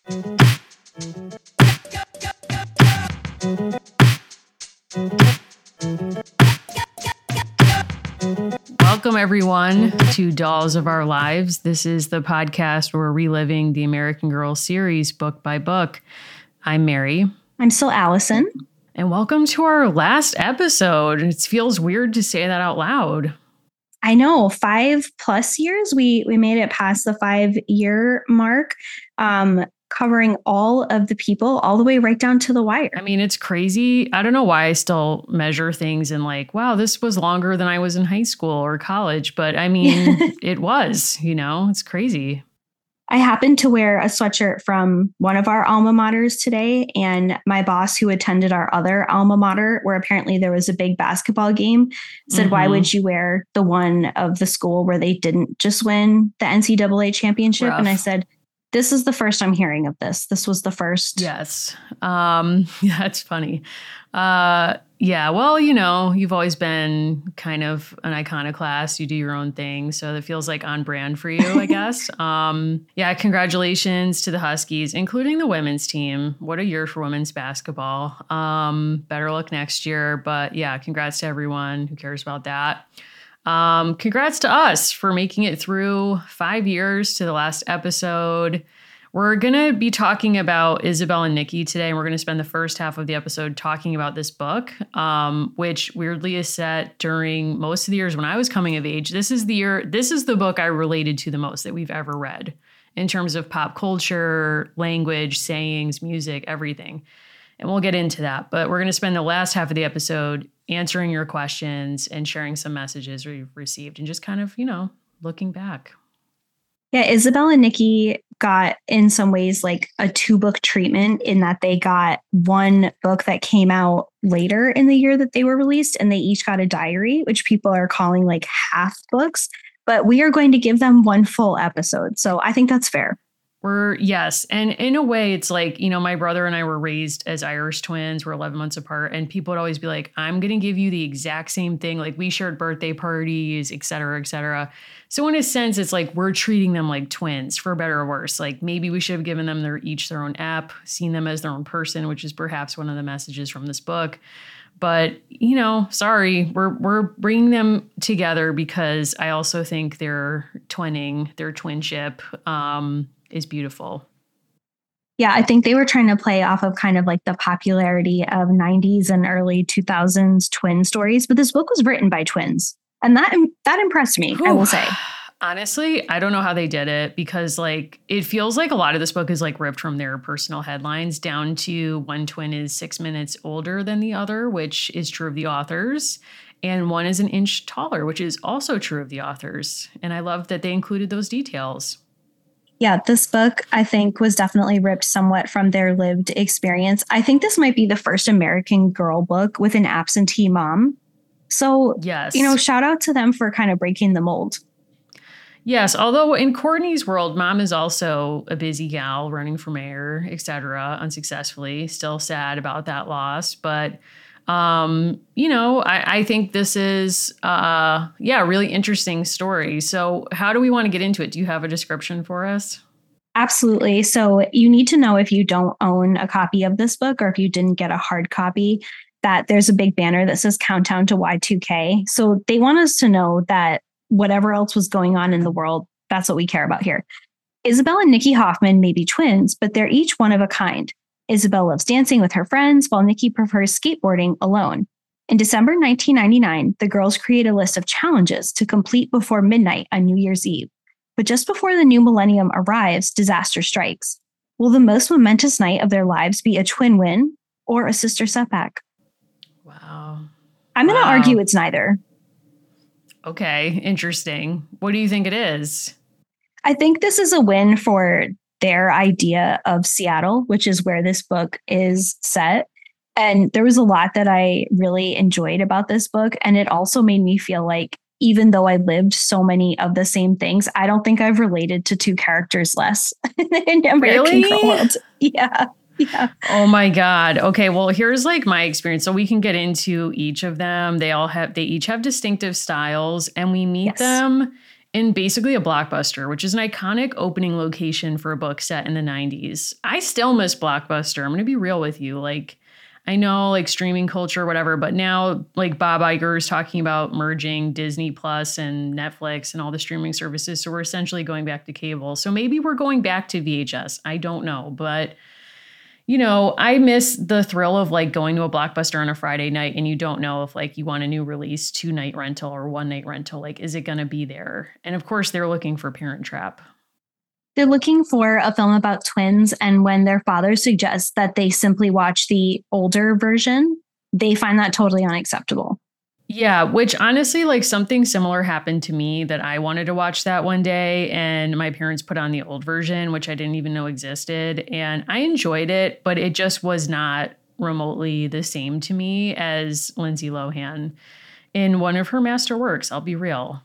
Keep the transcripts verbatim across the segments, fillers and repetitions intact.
Welcome, everyone, to Dolls of Our Lives. This is the podcast where we're reliving the American Girl series book by book. I'm Mary. I'm still Allison. And welcome to our last episode. It feels weird to say that out loud. I know, five plus years. We we made it past the five year mark, um, covering all of the people all the way right down to the wire. I mean, it's crazy. I don't know why I still measure things in like, wow, this was longer than I was in high school or college. But I mean, it was, you know, it's crazy. I happened to wear a sweatshirt from one of our alma maters today, and my boss, who attended our other alma mater, where apparently there was a big basketball game, said, mm-hmm. Why would you wear the one of the school where they didn't just win the N C double A championship? Rough. And I said, this is the first I'm hearing of this. This was the first. Yes. Um, yeah, it's funny. Uh, yeah, well, you know, you've always been kind of an iconoclast. You do your own thing. So that feels like on brand for you, I guess. um, yeah, congratulations to the Huskies, including the women's team. What a year for women's basketball. Um, better luck next year. But yeah, congrats to everyone who cares about that. Um, congrats to us for making it through five years to the last episode. We're going to be talking about Isabel and Nikki today, and we're going to spend the first half of the episode talking about this book, um, which weirdly is set during most of the years when I was coming of age. This is the year, this is the book I related to the most that we've ever read in terms of pop culture, language, sayings, music, everything. And we'll get into that. But we're going to spend the last half of the episode answering your questions and sharing some messages we've received and just kind of, you know, looking back. Yeah, Isabel and Nikki got in some ways like a two book treatment in that they got one book that came out later in the year that they were released, and they each got a diary, which people are calling like half books. But we are going to give them one full episode. So I think that's fair. We're yes. And in a way, it's like, you know, my brother and I were raised as Irish twins. We're eleven months apart. And people would always be like, I'm going to give you the exact same thing. Like we shared birthday parties, et cetera, et cetera. So in a sense, it's like we're treating them like twins, for better or worse. Like maybe we should have given them their each their own app, seen them as their own person, which is perhaps one of the messages from this book. But, you know, sorry, we're we're bringing them together because I also think their twinning, their twinship, um, is beautiful. Yeah, I think they were trying to play off of kind of like the popularity of nineties and early two thousands twin stories. But this book was written by twins. And that that impressed me, Ooh. I will say. Honestly, I don't know how they did it because like it feels like a lot of this book is like ripped from their personal headlines down to one twin is six minutes older than the other, which is true of the authors. And one is an inch taller, which is also true of the authors. And I love that they included those details. Yeah, this book, I think, was definitely ripped somewhat from their lived experience. I think this might be the first American Girl book with an absentee mom. So, yes, you know, shout out to them for kind of breaking the mold. Yes, although in Courtney's world, mom is also a busy gal running for mayor, et cetera, unsuccessfully. Still sad about that loss. But, um, you know, I, I think this is, uh, yeah, a really interesting story. So how do we want to get into it? Do you have a description for us? Absolutely. So you need to know if you don't own a copy of this book or if you didn't get a hard copy, that there's a big banner that says Countdown to Y two K. So they want us to know that whatever else was going on in the world, that's what we care about here. Isabel and Nikki Hoffman may be twins, but they're each one of a kind. Isabel loves dancing with her friends, while Nikki prefers skateboarding alone. In December nineteen ninety-nine, the girls create a list of challenges to complete before midnight on New Year's Eve. But just before the new millennium arrives, disaster strikes. Will the most momentous night of their lives be a twin win or a sister setback? Wow. I'm going to wow. argue it's neither. Okay, interesting. What do you think it is? I think this is a win for their idea of Seattle, which is where this book is set. And there was a lot that I really enjoyed about this book. And it also made me feel like even though I lived so many of the same things, I don't think I've related to two characters less in American really? Girl world. Yeah. Yeah. Oh my God. Okay. Well, here's like my experience. So we can get into each of them. They all have, they each have distinctive styles, and we meet Yes. them in basically a Blockbuster, which is an iconic opening location for a book set in the nineties. I still miss Blockbuster. I'm going to be real with you. Like, I know like streaming culture, whatever, but now like Bob Iger is talking about merging Disney Plus and Netflix and all the streaming services. So we're essentially going back to cable. So maybe we're going back to V H S. I don't know. But, you know, I miss the thrill of like going to a Blockbuster on a Friday night and you don't know if like you want a new release, two night rental or one night rental. Like, is it going to be there? And of course, they're looking for Parent Trap. They're looking for a film about twins, and when their father suggests that they simply watch the older version, they find that totally unacceptable. Yeah, which honestly, like something similar happened to me that I wanted to watch that one day, and my parents put on the old version, which I didn't even know existed, and I enjoyed it, but it just was not remotely the same to me as Lindsay Lohan in one of her masterworks, I'll be real.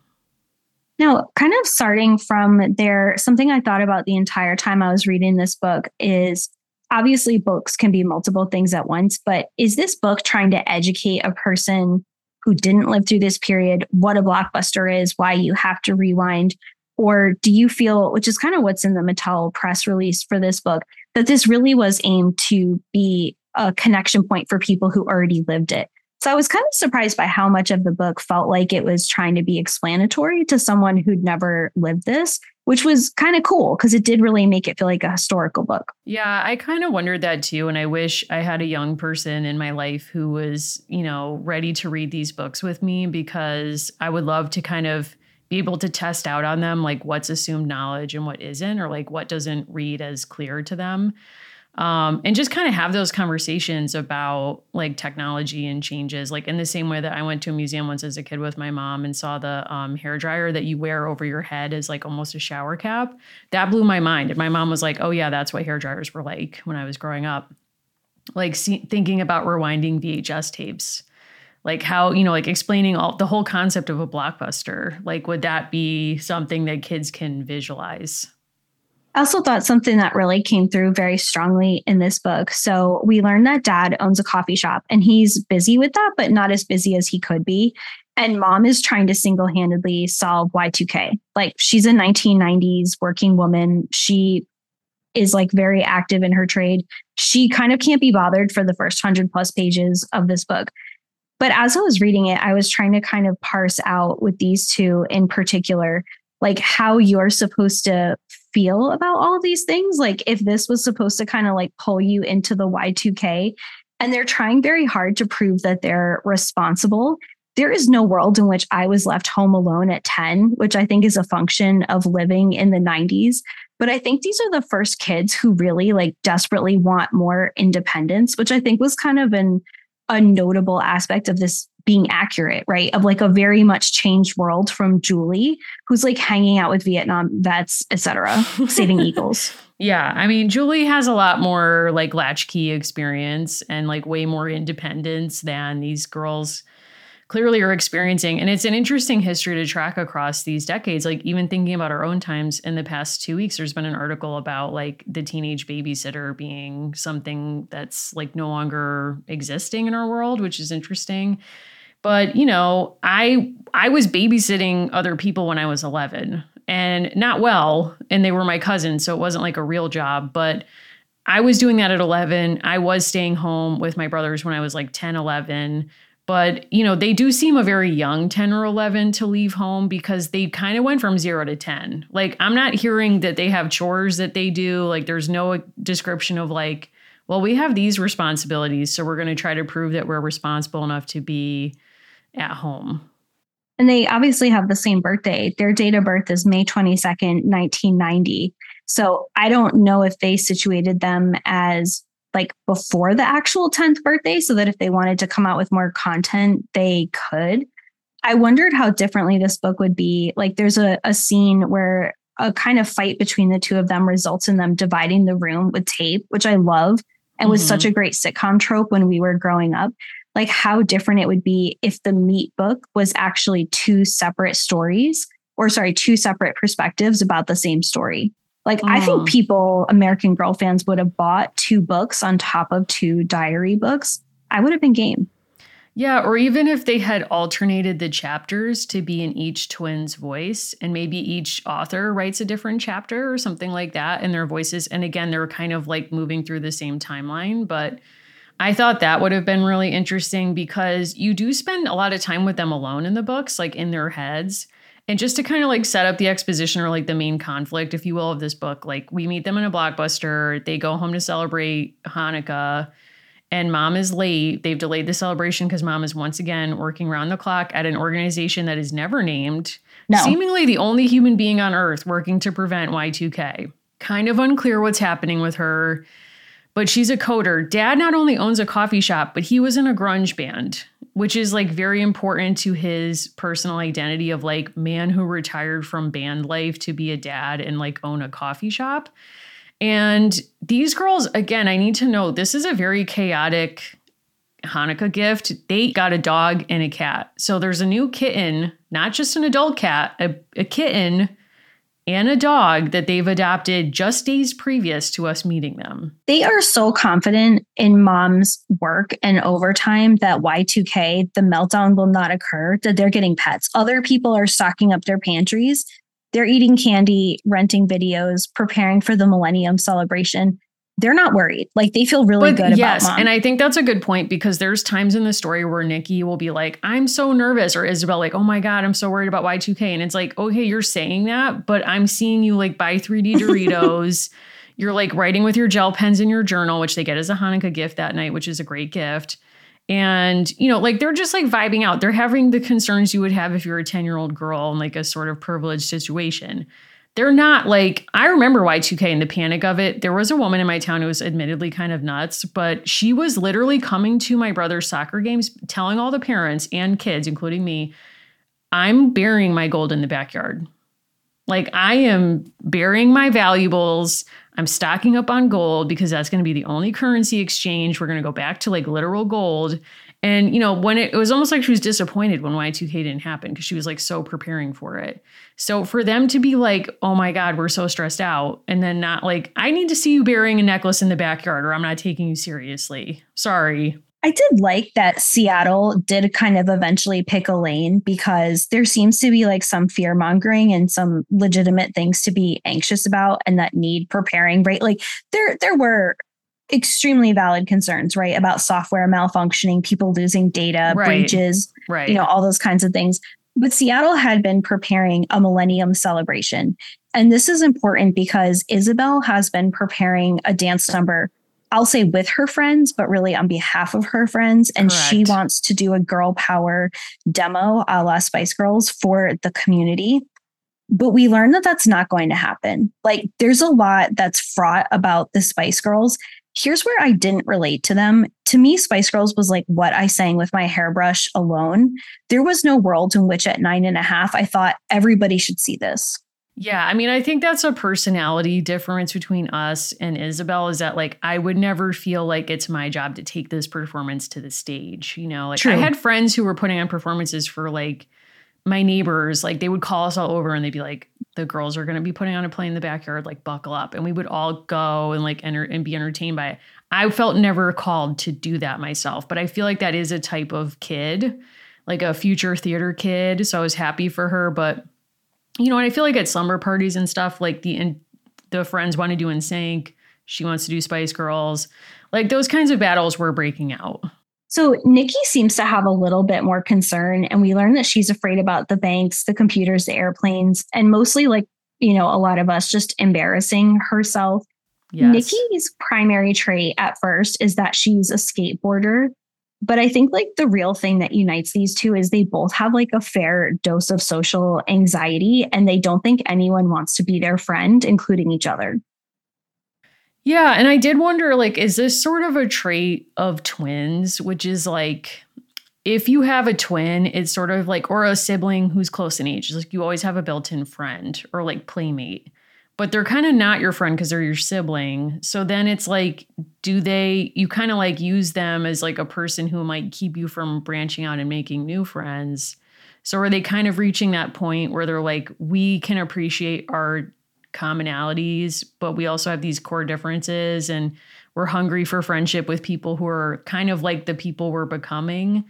Now, kind of starting from there, something I thought about the entire time I was reading this book is obviously books can be multiple things at once, but is this book trying to educate a person who didn't live through this period what a Blockbuster is, why you have to rewind? Or do you feel, which is kind of what's in the Mattel press release for this book, that this really was aimed to be a connection point for people who already lived it? So I was kind of surprised by how much of the book felt like it was trying to be explanatory to someone who'd never lived this, which was kind of cool because it did really make it feel like a historical book. Yeah, I kind of wondered that too. And I wish I had a young person in my life who was, you know, ready to read these books with me, because I would love to kind of be able to test out on them, like what's assumed knowledge and what isn't, or like what doesn't read as clear to them. Um, and just kind of have those conversations about like technology and changes, like in the same way that I went to a museum once as a kid with my mom and saw the um, hair dryer that you wear over your head as like almost a shower cap. That blew my mind. And my mom was like, oh yeah, that's what hair dryers were like when I was growing up. Like see, thinking about rewinding V H S tapes, like how, you know, like explaining all the whole concept of a Blockbuster. Like, would that be something that kids can visualize? I also thought something that really came through very strongly in this book. So we learned that dad owns a coffee shop and he's busy with that, but not as busy as he could be. And mom is trying to single-handedly solve Y two K. Like, she's a nineteen nineties working woman. She is like very active in her trade. She kind of can't be bothered for the first hundred plus pages of this book. But as I was reading it, I was trying to kind of parse out with these two in particular, like how you're supposed to feel about all of these things. Like if this was supposed to kind of like pull you into the Y two K, and they're trying very hard to prove that they're responsible. There is no world in which I was left home alone at ten, which I think is a function of living in the nineties. But I think these are the first kids who really like desperately want more independence, which I think was kind of an, a notable aspect of this being accurate, right? Of like a very much changed world from Julie, who's like hanging out with Vietnam vets, et cetera, saving eagles. Yeah. I mean, Julie has a lot more like latchkey experience and like way more independence than these girls clearly are experiencing. And it's an interesting history to track across these decades. Like even thinking about our own times in the past two weeks, there's been an article about like the teenage babysitter being something that's like no longer existing in our world, which is interesting. But, you know, I I was babysitting other people when I was eleven, and not well, and they were my cousins, so it wasn't like a real job, but I was doing that at eleven. I was staying home with my brothers when I was like ten, eleven. But, you know, they do seem a very young ten or eleven to leave home because they kind of went from zero to ten. Like, I'm not hearing that they have chores that they do. Like, there's no description of like, well, we have these responsibilities, so we're going to try to prove that we're responsible enough to be at home. And they obviously have the same birthday. Their date of birth is May twenty-second, nineteen ninety. So I don't know if they situated them as like before the actual tenth birthday, so that if they wanted to come out with more content, they could. I wondered how differently this book would be. Like there's a, a scene where a kind of fight between the two of them results in them dividing the room with tape, which I love and mm-hmm. was such a great sitcom trope when we were growing up. Like how different it would be if the Meat book was actually two separate stories, or sorry, two separate perspectives about the same story. Like, mm. I think people, American Girl fans, would have bought two books on top of two diary books. I would have been game. Yeah, or even if they had alternated the chapters to be in each twin's voice, and maybe each author writes a different chapter or something like that in their voices. And again, they're kind of like moving through the same timeline. But I thought that would have been really interesting because you do spend a lot of time with them alone in the books, like in their heads. And just to kind of like set up the exposition or like the main conflict, if you will, of this book, like we meet them in a Blockbuster, they go home to celebrate Hanukkah. And mom is late. They've delayed the celebration because mom is once again working around the clock at an organization that is never named. No. Seemingly the only human being on Earth working to prevent Y two K. Kind of unclear what's happening with her, but she's a coder. Dad not only owns a coffee shop, but he was in a grunge band, which is like very important to his personal identity of like man who retired from band life to be a dad and like own a coffee shop. And these girls, again, I need to know, this is a very chaotic Hanukkah gift. They got a dog and a cat. So there's a new kitten, not just an adult cat, a, a kitten and a dog that they've adopted just days previous to us meeting them. They are so confident in mom's work and overtime that Y two K, the meltdown will not occur, that they're getting pets. Other people are stocking up their pantries. They're eating candy, renting videos, preparing for the millennium celebration. They're not worried. Like they feel really but good yes, about mom. And I think that's a good point because there's times in the story where Nikki will be like, I'm so nervous, or Isabel like, oh my God, I'm so worried about Y two K. And it's like, okay, you're saying that, but I'm seeing you like buy three D Doritos. You're like writing with your gel pens in your journal, which they get as a Hanukkah gift that night, which is a great gift. And, you know, like they're just like vibing out. They're having the concerns you would have if you're a ten year old girl in like a sort of privileged situation. They're not like, I remember Y two K and the panic of it. There was a woman in my town who was admittedly kind of nuts, but she was literally coming to my brother's soccer games, telling all the parents and kids, including me, I'm burying my gold in the backyard. Like I am burying my valuables. I'm stocking up on gold because that's going to be the only currency exchange. We're going to go back to like literal gold. And, you know, when it, it was almost like she was disappointed when Y two K didn't happen because she was like so preparing for it. So for them to be like, oh my God, we're so stressed out. And then not like, I need to see you burying a necklace in the backyard or I'm not taking you seriously. Sorry. I did like that Seattle did kind of eventually pick a lane because there seems to be like some fear mongering and some legitimate things to be anxious about and that need preparing, right? Like there, there were extremely valid concerns, right? About software malfunctioning, people losing data, right. breaches, right. you know, all those kinds of things. But Seattle had been preparing a millennium celebration. And this is important because Isabel has been preparing a dance number, I'll say with her friends, but really on behalf of her friends. And Correct. She wants to do a girl power demo a la Spice Girls for the community. But we learned that that's not going to happen. Like there's a lot that's fraught about the Spice Girls. Here's where I didn't relate to them. To me, Spice Girls was like what I sang with my hairbrush alone. There was no world in which at nine and a half, I thought everybody should see this. Yeah, I mean, I think that's a personality difference between us and Isabel is that like I would never feel like it's my job to take this performance to the stage. You know, like True. I had friends who were putting on performances for like my neighbors, like they would call us all over and they'd be like, the girls are going to be putting on a play in the backyard, like buckle up. And we would all go and like enter and be entertained by it. I felt never called to do that myself, but I feel like that is a type of kid, like a future theater kid. So I was happy for her, but you know, and I feel like at slumber parties and stuff, like the in, the friends want to do N Sync, she wants to do Spice Girls, like those kinds of battles were breaking out. So Nikki seems to have a little bit more concern, and we learn that she's afraid about the banks, the computers, the airplanes, and mostly like, you know, a lot of us just embarrassing herself. Yes. Nikki's primary trait at first is that she's a skateboarder. But I think like the real thing that unites these two is they both have like a fair dose of social anxiety and they don't think anyone wants to be their friend, including each other. Yeah. And I did wonder, like, is this sort of a trait of twins, which is like, if you have a twin, it's sort of like, or a sibling who's close in age, like you always have a built-in friend or like playmate. But they're kind of not your friend because they're your sibling. So then it's like, do they, you kind of like use them as like a person who might keep you from branching out and making new friends. So are they kind of reaching that point where they're like, we can appreciate our commonalities, but we also have these core differences and we're hungry for friendship with people who are kind of like the people we're becoming.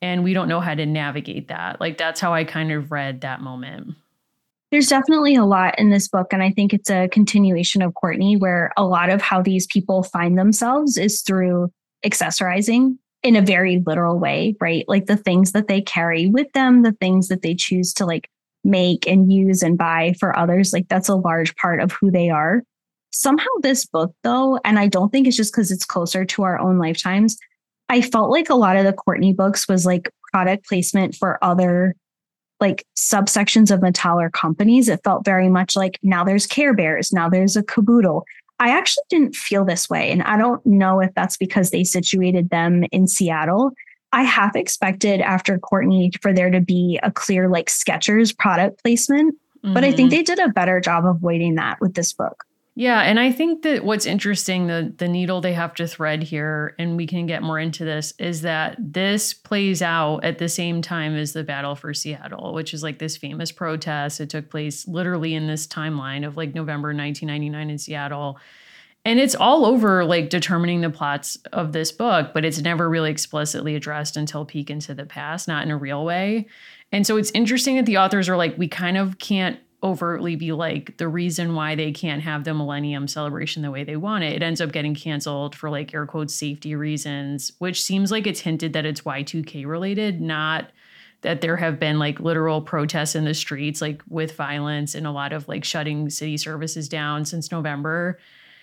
And we don't know how to navigate that. Like, that's how I kind of read that moment. There's definitely a lot in this book. And I think it's a continuation of Courtney, where a lot of how these people find themselves is through accessorizing in a very literal way, right? Like the things that they carry with them, the things that they choose to like make and use and buy for others. Like that's a large part of who they are. Somehow this book though, and I don't think it's just because it's closer to our own lifetimes, I felt like a lot of the Courtney books was like product placement for other like subsections of Mattel or companies. It felt very much like now there's Care Bears, now there's a Caboodle. I actually didn't feel this way. And I don't know if that's because they situated them in Seattle. I half expected after Courtney for there to be a clear like Skechers product placement, mm-hmm. but I think they did a better job of avoiding that with this book. Yeah. And I think that what's interesting, the the needle they have to thread here, and we can get more into this, is that this plays out at the same time as the Battle for Seattle, which is like this famous protest. It took place literally in this timeline of like November nineteen ninety-nine in Seattle. And it's all over like determining the plots of this book, but it's never really explicitly addressed until Peek into the Past, not in a real way. And so it's interesting that the authors are like, we kind of can't overtly be like the reason why they can't have the Millennium Celebration the way they want it. It ends up getting canceled for like air quotes safety reasons, which seems like it's hinted that it's Y two K related, not that there have been like literal protests in the streets, like with violence and a lot of like shutting city services down since November.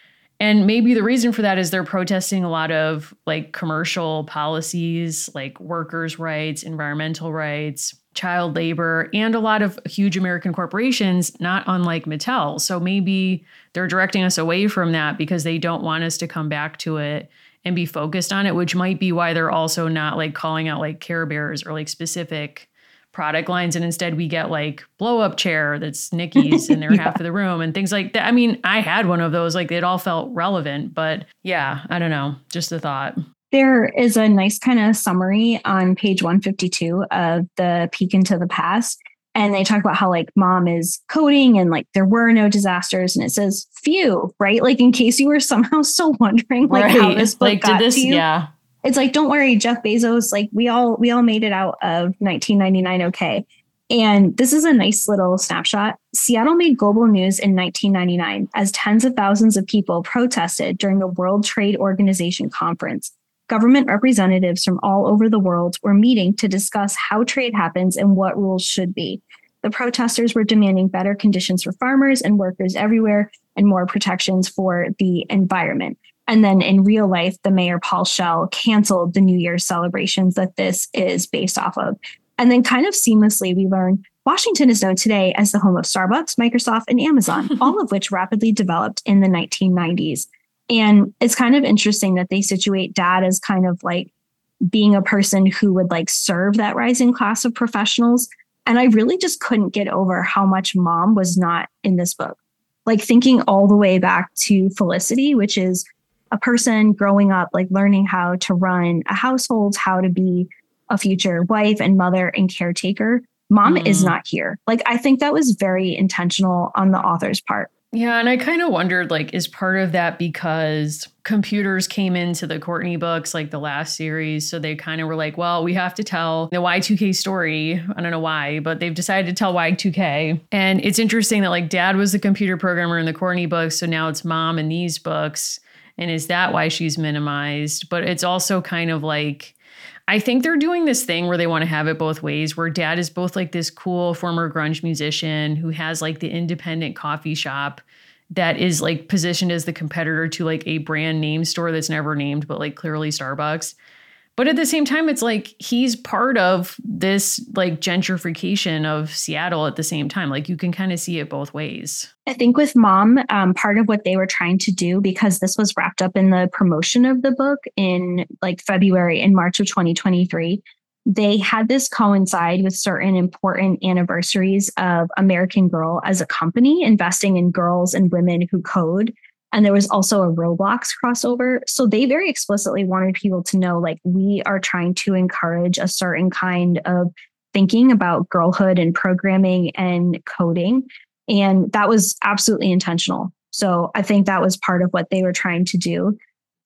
And maybe the reason for that is they're protesting a lot of like commercial policies, like workers' rights, environmental rights, child labor, and a lot of huge American corporations, not unlike Mattel. So maybe they're directing us away from that because they don't want us to come back to it and be focused on it, which might be why they're also not like calling out like Care Bears or like specific product lines. And instead we get like blow up chair that's Nikki's in their yeah. half of the room and things like that. I mean, I had one of those, like it all felt relevant, but yeah, I don't know. Just a thought. There is a nice kind of summary on page one fifty-two of the Peek into the Past. And they talk about how like mom is coding and like there were no disasters. And it says phew, right? Like in case you were somehow still wondering like right. how this book like, got did this, to you. Yeah. It's like, don't worry, Jeff Bezos, like we all we all made it out of nineteen ninety-nine okay. And this is a nice little snapshot. Seattle made global news in nineteen ninety-nine as tens of thousands of people protested during the World Trade Organization conference. Government representatives from all over the world were meeting to discuss how trade happens and what rules should be. The protesters were demanding better conditions for farmers and workers everywhere and more protections for the environment. And then in real life, the mayor, Paul Schell, canceled the New Year's celebrations that this is based off of. And then kind of seamlessly, we learn Washington is known today as the home of Starbucks, Microsoft, and Amazon, all of which rapidly developed in the nineteen nineties. And it's kind of interesting that they situate dad as kind of like being a person who would like serve that rising class of professionals. And I really just couldn't get over how much mom was not in this book. Like thinking all the way back to Felicity, which is a person growing up, like learning how to run a household, how to be a future wife and mother and caretaker. Mom mm. is not here. Like, I think that was very intentional on the author's part. Yeah. And I kind of wondered, like, is part of that because computers came into the Courtney books, like the last series. So they kind of were like, well, we have to tell the Y two K story. I don't know why, but they've decided to tell Y two K. And it's interesting that like dad was the computer programmer in the Courtney books. So now it's mom in these books. And is that why she's minimized? But it's also kind of like, I think they're doing this thing where they want to have it both ways, where dad is both like this cool former grunge musician who has like the independent coffee shop that is like positioned as the competitor to like a brand name store that's never named, but like clearly Starbucks. But at the same time, it's like he's part of this like gentrification of Seattle at the same time. Like you can kind of see it both ways. I think with mom, um, part of what they were trying to do, because this was wrapped up in the promotion of the book in like February and March of twenty twenty-three, they had this coincide with certain important anniversaries of American Girl as a company investing in girls and women who code. And there was also a Roblox crossover. So they very explicitly wanted people to know, like, we are trying to encourage a certain kind of thinking about girlhood and programming and coding. And that was absolutely intentional. So I think that was part of what they were trying to do.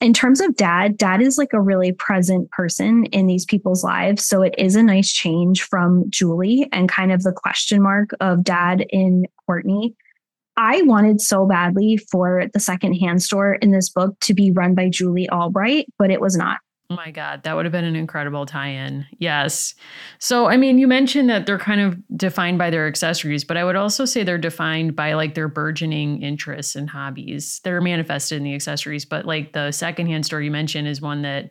in terms of dad, dad is like a really present person in these people's lives. So it is a nice change from Julie and kind of the question mark of dad in Courtney. I wanted so badly for the secondhand store in this book to be run by Julie Albright, but it was not. Oh my God, that would have been an incredible tie-in. Yes. So, I mean, you mentioned that they're kind of defined by their accessories, but I would also say they're defined by like their burgeoning interests and hobbies. They're manifested in the accessories, but like the secondhand store you mentioned is one that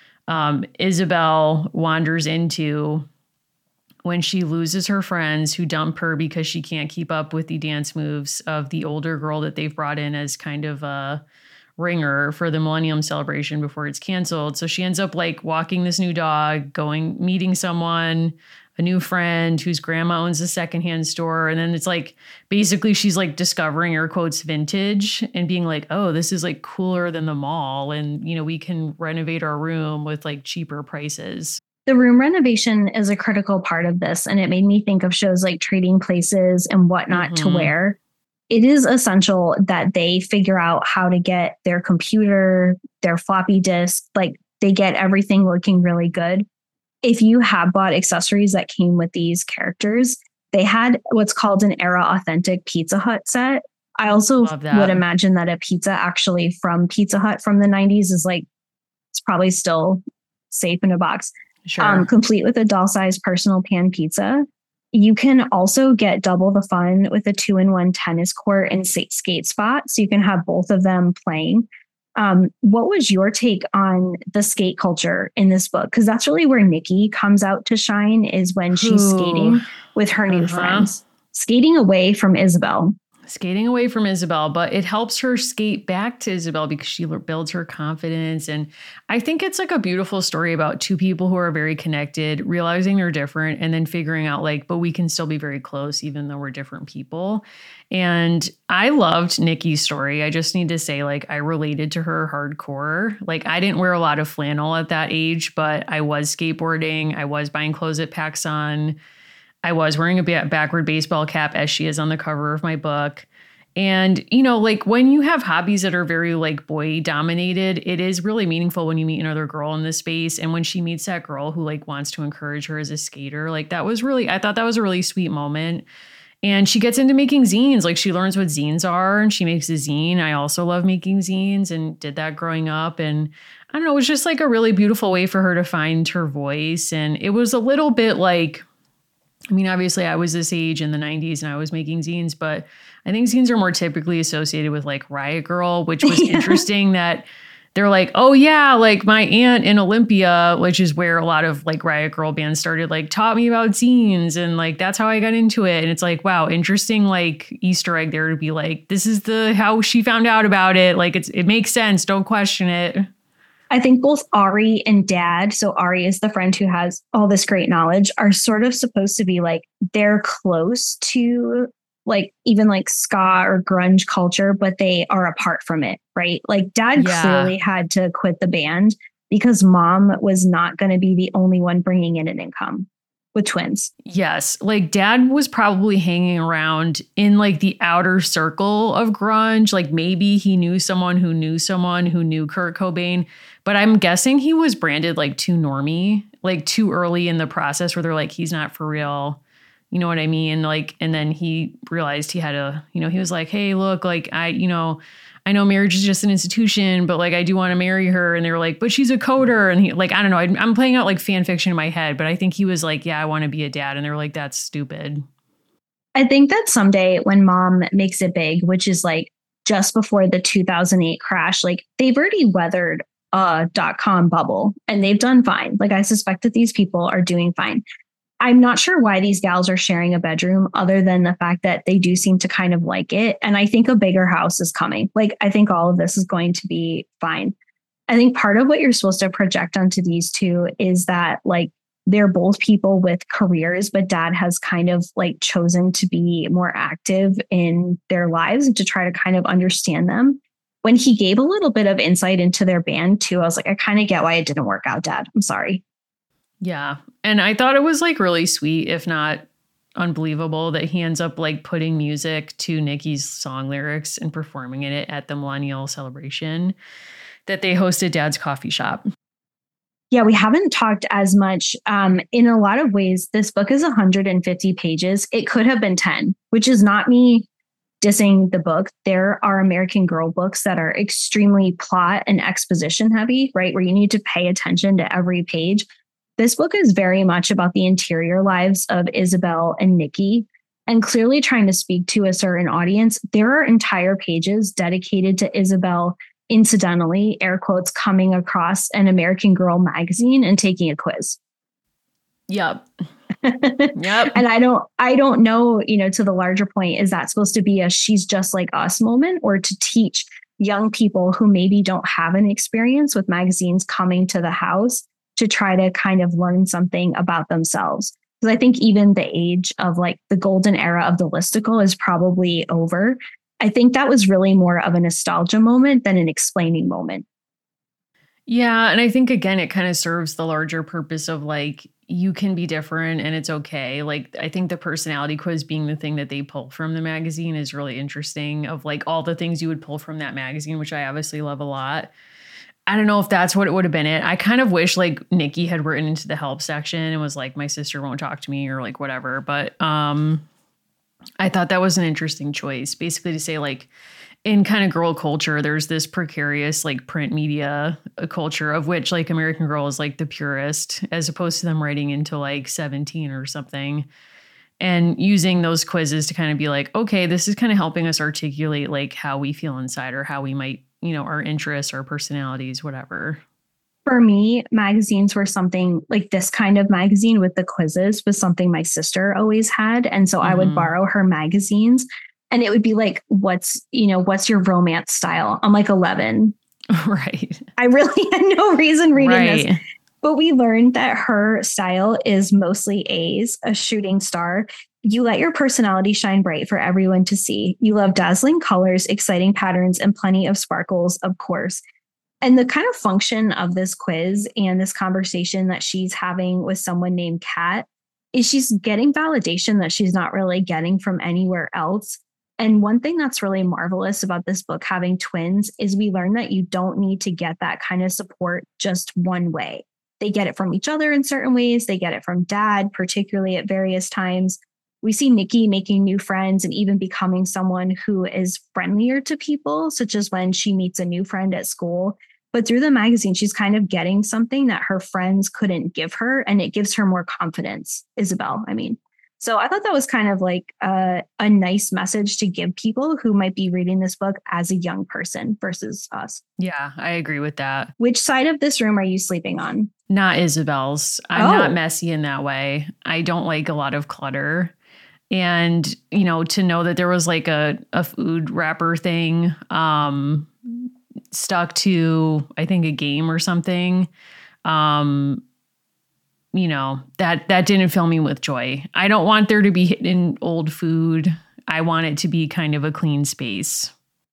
um, Isabel wanders into when she loses her friends who dump her because she can't keep up with the dance moves of the older girl that they've brought in as kind of a ringer for the Millennium Celebration before it's canceled. So she ends up like walking this new dog, going, meeting someone, a new friend whose grandma owns a secondhand store. And then it's like, basically she's like discovering air quotes vintage and being like, oh, this is like cooler than the mall. And, you know, we can renovate our room with like cheaper prices. The room renovation is a critical part of this. And it made me think of shows like Trading Places and Whatnot mm-hmm. to Wear. It is essential that they figure out how to get their computer, their floppy disk, like they get everything looking really good. If you have bought accessories that came with these characters, they had what's called an era authentic Pizza Hut set. I also would imagine that a pizza actually from Pizza Hut from the nineties is like, it's probably still safe in a box. Sure. Um, complete with a doll-sized personal pan pizza. You can also get double the fun with a two-in-one tennis court and skate spot. So you can have both of them playing. Um, what was your take on the skate culture in this book? Because that's really where Nikki comes out to shine, is when she's Ooh. skating with her new uh-huh. friends. Skating away from Isabel. Skating away from Isabel, but it helps her skate back to Isabel because she builds her confidence. And I think it's like a beautiful story about two people who are very connected, realizing they're different, and then figuring out like, but we can still be very close even though we're different people. And I loved Nikki's story. I just need to say, like, I related to her hardcore. Like, I didn't wear a lot of flannel at that age, but I was skateboarding. I was buying clothes at PacSun. I was wearing a ba- backward baseball cap, as she is on the cover of my book. And, you know, like when you have hobbies that are very like boy dominated, it is really meaningful when you meet another girl in this space. And when she meets that girl who like wants to encourage her as a skater, like that was really, I thought that was a really sweet moment. And she gets into making zines. Like she learns what zines are and she makes a zine. I also love making zines and did that growing up. And I don't know, it was just like a really beautiful way for her to find her voice. And it was a little bit like, I mean, obviously I was this age in the nineties and I was making zines, but I think zines are more typically associated with like Riot Grrrl, which was yeah. interesting that they're like, oh yeah, like my aunt in Olympia, which is where a lot of like Riot Grrrl bands started, like taught me about zines. And like, that's how I got into it. And it's like, wow, interesting, like Easter egg there to be like, this is the, how she found out about it. Like it's, it makes sense. Don't question it. I think both Ari and Dad, so Ari is the friend who has all this great knowledge, are sort of supposed to be like, they're close to like even like ska or grunge culture, but they are apart from it, right? Like Dad yeah. clearly had to quit the band because Mom was not going to be the only one bringing in an income with twins. Yes. Like Dad was probably hanging around in like the outer circle of grunge. Like maybe he knew someone who knew someone who knew Kurt Cobain, but I'm guessing he was branded like too normie, like too early in the process where they're like, he's not for real. You know what I mean? Like, and then he realized he had a, you know, he was like, hey, look, like I, you know, I know marriage is just an institution, but like, I do want to marry her. And they were like, but she's a coder. And he like, I don't know. I, I'm playing out like fan fiction in my head, but I think he was like, yeah, I want to be a dad. And they were like, that's stupid. I think that someday when Mom makes it big, which is like just before the two thousand eight crash, like they've already weathered a dot-com bubble and they've done fine. Like I suspect that these people are doing fine. I'm not sure why these gals are sharing a bedroom other than the fact that they do seem to kind of like it. And I think a bigger house is coming. Like, I think all of this is going to be fine. I think part of what you're supposed to project onto these two is that like, they're both people with careers, but Dad has kind of like chosen to be more active in their lives and to try to kind of understand them. When he gave a little bit of insight into their band too, I was like, I kind of get why it didn't work out, Dad. I'm sorry. Yeah. And I thought it was like really sweet, if not unbelievable, that he ends up like putting music to Nikki's song lyrics and performing it at the Millennial Celebration. that they hosted Dad's Coffee Shop. Yeah, we haven't talked as much. Um, in a lot of ways, this book is one hundred fifty pages. It could have been ten, which is not me dissing the book. There are American Girl books that are extremely plot and exposition heavy, right? Where you need to pay attention to every page. This book is very much about the interior lives of Isabel and Nikki, and clearly trying to speak to a certain audience. There are entire pages dedicated to Isabel, incidentally, air quotes, coming across an American Girl magazine and taking a quiz. Yep. Yep. And I don't, I don't know, you know, to the larger point, is that supposed to be a she's just like us moment, or to teach young people who maybe don't have an experience with magazines coming to the house to try to kind of learn something about themselves? Because I think even the age of like the golden era of the listicle is probably over. I think that was really more of a nostalgia moment than an explaining moment. Yeah. And I think, again, it kind of serves the larger purpose of like, you can be different and it's okay. Like, I think the personality quiz being the thing that they pull from the magazine is really interesting, of like all the things you would pull from that magazine, which I obviously love a lot. I don't know if that's what it would have been it. I kind of wish like Nikki had written into the help section and was like, my sister won't talk to me, or like whatever. But um, I thought that was an interesting choice, basically to say like, in kind of girl culture, there's this precarious like print media culture, of which like American Girl is like the purest, as opposed to them writing into like seventeen or something, and using those quizzes to kind of be like, okay, this is kind of helping us articulate like how we feel inside, or how we might, you know, our interests, our personalities, whatever. For me, magazines were something like this kind of magazine with the quizzes was something my sister always had. And so mm-hmm. I would borrow her magazines, and it would be like, what's, you know, what's your romance style? I'm like eleven. Right. I really had no reason reading right. this. But we learned that her style is mostly A's, a shooting star. You let your personality shine bright for everyone to see. You love dazzling colors, exciting patterns, and plenty of sparkles, of course. And the kind of function of this quiz and this conversation that she's having with someone named Kat is she's getting validation that she's not really getting from anywhere else. And one thing that's really marvelous about this book having twins is we learn that you don't need to get that kind of support just one way. They get it from each other in certain ways. They get it from Dad, particularly at various times. We see Nikki making new friends and even becoming someone who is friendlier to people, such as when she meets a new friend at school. But through the magazine, she's kind of getting something that her friends couldn't give her, and it gives her more confidence, Isabel, I mean. So I thought that was kind of like a, a nice message to give people who might be reading this book as a young person versus us. Yeah, I agree with that. Which side of this room are you sleeping on? Not Isabel's. I'm oh. not messy in that way. I don't like a lot of clutter. And, you know, to know that there was like a, a food wrapper thing um, stuck to, I think, a game or something, um, you know, that that didn't fill me with joy. I don't want there to be hidden old food. I want it to be kind of a clean space.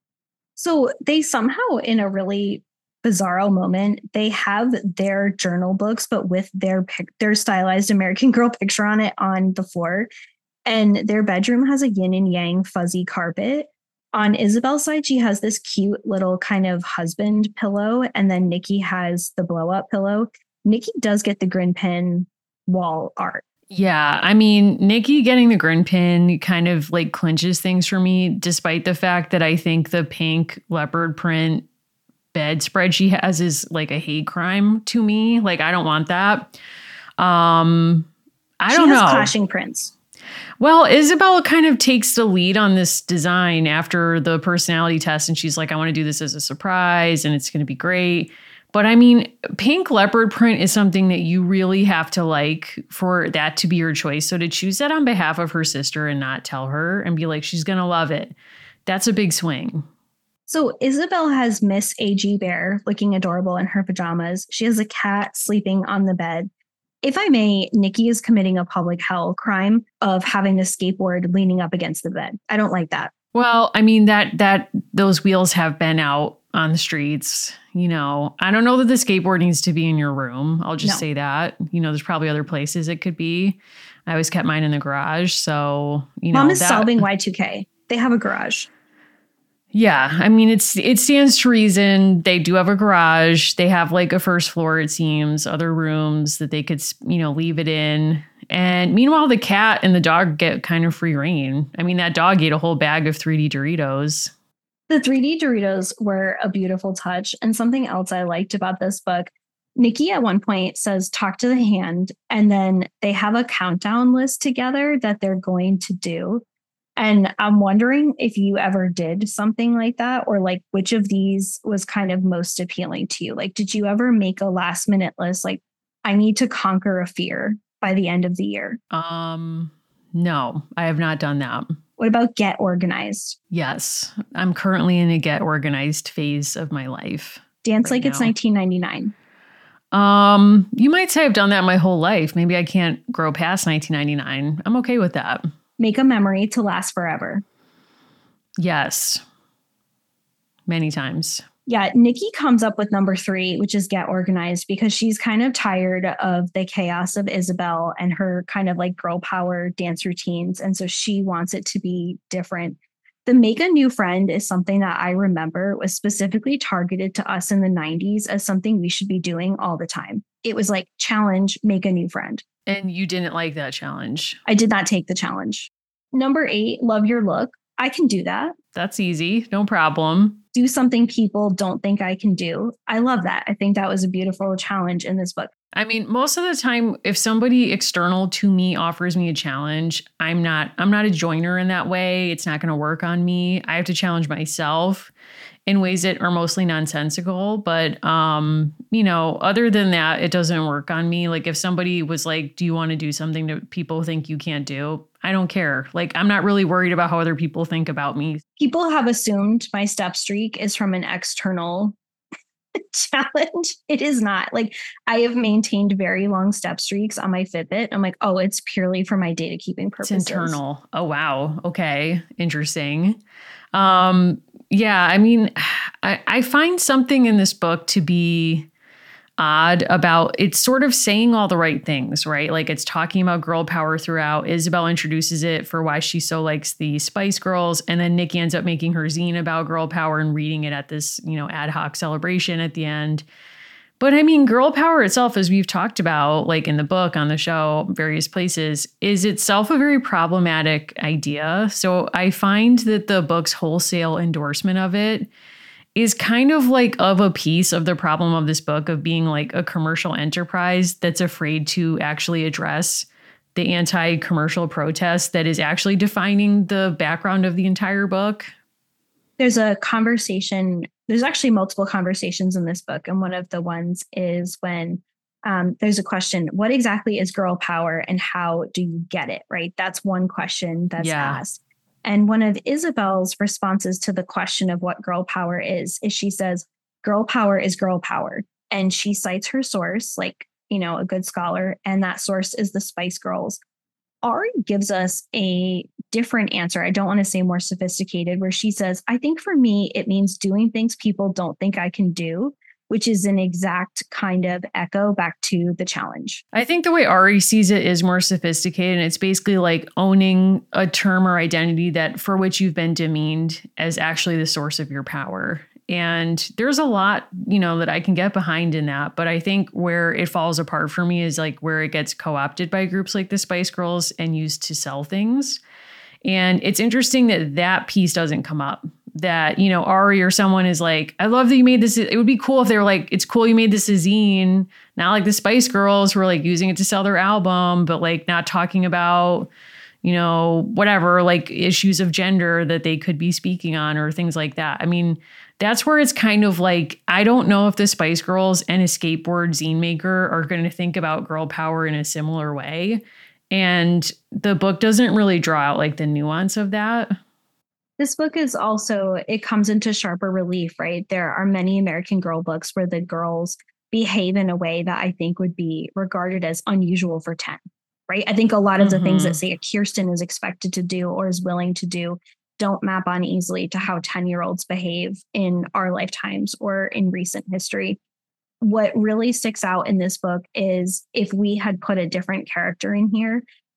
So they somehow, in a really bizarro moment, they have their journal books, but with their their stylized American Girl picture on it on the floor. And their bedroom has a yin and yang fuzzy carpet. On Isabel's side, she has this cute little kind of husband pillow. And then Nikki has the blow up pillow. Nikki does get the grin pin wall art. Yeah. I mean, Nikki getting the grin pin kind of like clinches things for me, despite the fact that I think the pink leopard print bedspread she has is like a hate crime to me. Like, I don't want that. Um, I she don't has know. Clashing prints. Well, Isabel kind of takes the lead on this design after the personality test. And she's like, I want to do this as a surprise and it's going to be great. But I mean, pink leopard print is something that you really have to like for that to be your choice. So to choose that on behalf of her sister and not tell her and be like, she's going to love it, that's a big swing. So Isabel has Miss A G Bear looking adorable in her pajamas. She has a cat sleeping on the bed. If I may, Nikki is committing a public hell crime of having a skateboard leaning up against the bed. I don't like that. Well, I mean, that that those wheels have been out on the streets. You know, I don't know that the skateboard needs to be in your room. I'll just no. say that. You know, there's probably other places it could be. I always kept mine in the garage. So, you know, Mom is that, solving Y two K. They have a garage. Yeah, I mean, it's it stands to reason. They do have a garage. They have like a first floor, it seems, other rooms that they could, you know, leave it in. And meanwhile, the cat and the dog get kind of free reign. I mean, that dog ate a whole bag of three D Doritos. The three D Doritos were a beautiful touch. And something else I liked about this book, Nikki at one point says, talk to the hand. And then they have a countdown list together that they're going to do. And I'm wondering if you ever did something like that, or like which of these was kind of most appealing to you? Like, did you ever make a last minute list? Like, I need to conquer a fear by the end of the year. Um, no, I have not done that. What about get organized? Yes, I'm currently in a get organized phase of my life. Dance right like now. It's nineteen ninety-nine. Um, you might say I've done that my whole life. Maybe I can't grow past nineteen ninety-nine. I'm okay with that. Make a memory to last forever. Yes. Many times. Yeah, Nikki comes up with number three, which is get organized, because she's kind of tired of the chaos of Isabel and her kind of like girl power dance routines. And so she wants it to be different. The make a new friend is something that I remember was specifically targeted to us in the nineties as something we should be doing all the time. It was like challenge, make a new friend. And you didn't like that challenge. I did not take the challenge. Number eight, love your look. I can do that. That's easy. No problem. Do something people don't think I can do. I love that. I think that was a beautiful challenge in this book. I mean, most of the time, if somebody external to me offers me a challenge, I'm not, I'm not a joiner in that way. It's not going to work on me. I have to challenge myself in ways that are mostly nonsensical. But, um, you know, other than that, it doesn't work on me. Like if somebody was like, do you want to do something that people think you can't do? I don't care. Like, I'm not really worried about how other people think about me. People have assumed my step streak is from an external challenge. It is not. Like, I have maintained very long step streaks on my Fitbit. I'm like, oh, it's purely for my data keeping purposes. It's internal. Oh, wow. Okay. Interesting. Um, yeah, I mean, I, I find something in this book to be odd about it's sort of saying all the right things, right? Like it's talking about girl power throughout. Isabel introduces it for why she so likes the Spice Girls. And then Nikki ends up making her zine about girl power and reading it at this, you know, ad hoc celebration at the end. But I mean, girl power itself, as we've talked about, like in the book, on the show, various places, is itself a very problematic idea. So I find that the book's wholesale endorsement of it is kind of like of a piece of the problem of this book of being like a commercial enterprise that's afraid to actually address the anti-commercial protest that is actually defining the background of the entire book. There's a conversation. There's actually multiple conversations in this book. And one of the ones is when um, there's a question, what exactly is girl power and how do you get it? Right. That's one question that's Yeah. asked. And one of Isabel's responses to the question of what girl power is, is she says, girl power is girl power. And she cites her source, like, you know, a good scholar. And that source is the Spice Girls. Ari gives us a different answer. I don't want to say more sophisticated, where she says, I think for me, it means doing things people don't think I can do, which is an exact kind of echo back to the challenge. I think the way Ari sees it is more sophisticated. And it's basically like owning a term or identity that for which you've been demeaned as actually the source of your power. And there's a lot, you know, that I can get behind in that. But I think where it falls apart for me is like where it gets co-opted by groups like the Spice Girls and used to sell things. And it's interesting that that piece doesn't come up. That, you know, Ari or someone is like, I love that you made this. It would be cool if they were like, it's cool you made this a zine. Not like the Spice Girls who are like using it to sell their album, but like not talking about, you know, whatever, like issues of gender that they could be speaking on or things like that. I mean, that's where it's kind of like, I don't know if the Spice Girls and a skateboard zine maker are going to think about girl power in a similar way. And the book doesn't really draw out like the nuance of that. This book is also, it comes into sharper relief, right? There are many American Girl books where the girls behave in a way that I think would be regarded as unusual for ten, right? I think a lot of mm-hmm. the things that, say, a Kirsten is expected to do or is willing to do don't map on easily to how ten-year-olds behave in our lifetimes or in recent history. What really sticks out in this book is if we had put a different character in here,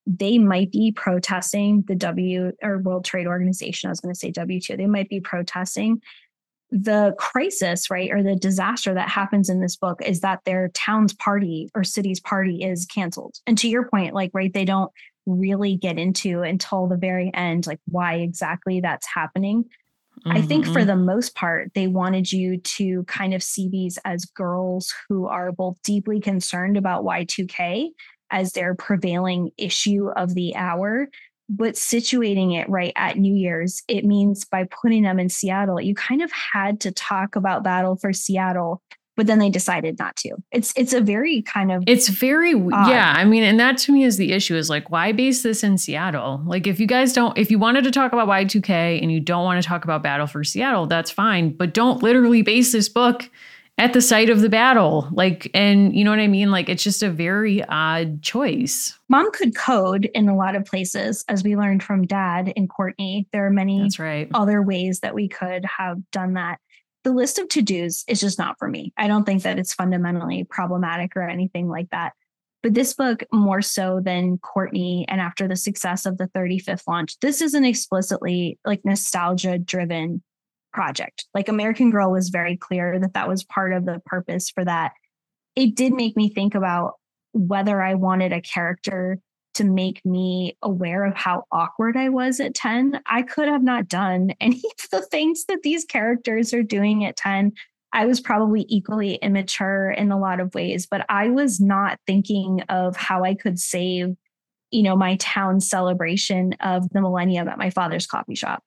they might be protesting the W or World Trade Organization. I was going to say W T O. They might be protesting the crisis, right? Or the disaster that happens in this book is that their town's party or city's party is canceled. And to your point, like, right, they don't really get into until the very end, like why exactly that's happening. Mm-hmm. I think for the most part, they wanted you to kind of see these as girls who are both deeply concerned about Y two K as their prevailing issue of the hour, but situating it right at New Year's, it means by putting them in Seattle, you kind of had to talk about Battle for Seattle, but then they decided not to. It's it's a very kind of It's very odd. Yeah, I mean, and that to me is the issue is like, why base this in Seattle? Like if you guys don't, if you wanted to talk about Y two K and you don't want to talk about Battle for Seattle, that's fine, but don't literally base this book at the site of the battle. Like, and you know what I mean? Like, it's just a very odd choice. Mom could code in a lot of places, as we learned from Dad and Courtney. There are many That's right. other ways that we could have done that. The list of to-dos is just not for me. I don't think that it's fundamentally problematic or anything like that. But this book, more so than Courtney and after the success of the thirty-fifth launch, this is an explicitly like nostalgia-driven project. Like American Girl was very clear that that was part of the purpose for that. It did make me think about whether I wanted a character to make me aware of how awkward I was at ten. I could have not done any of the things that these characters are doing at ten. I was probably equally immature in a lot of ways, but I was not thinking of how I could save, you know, my town celebration of the millennium at my father's coffee shop.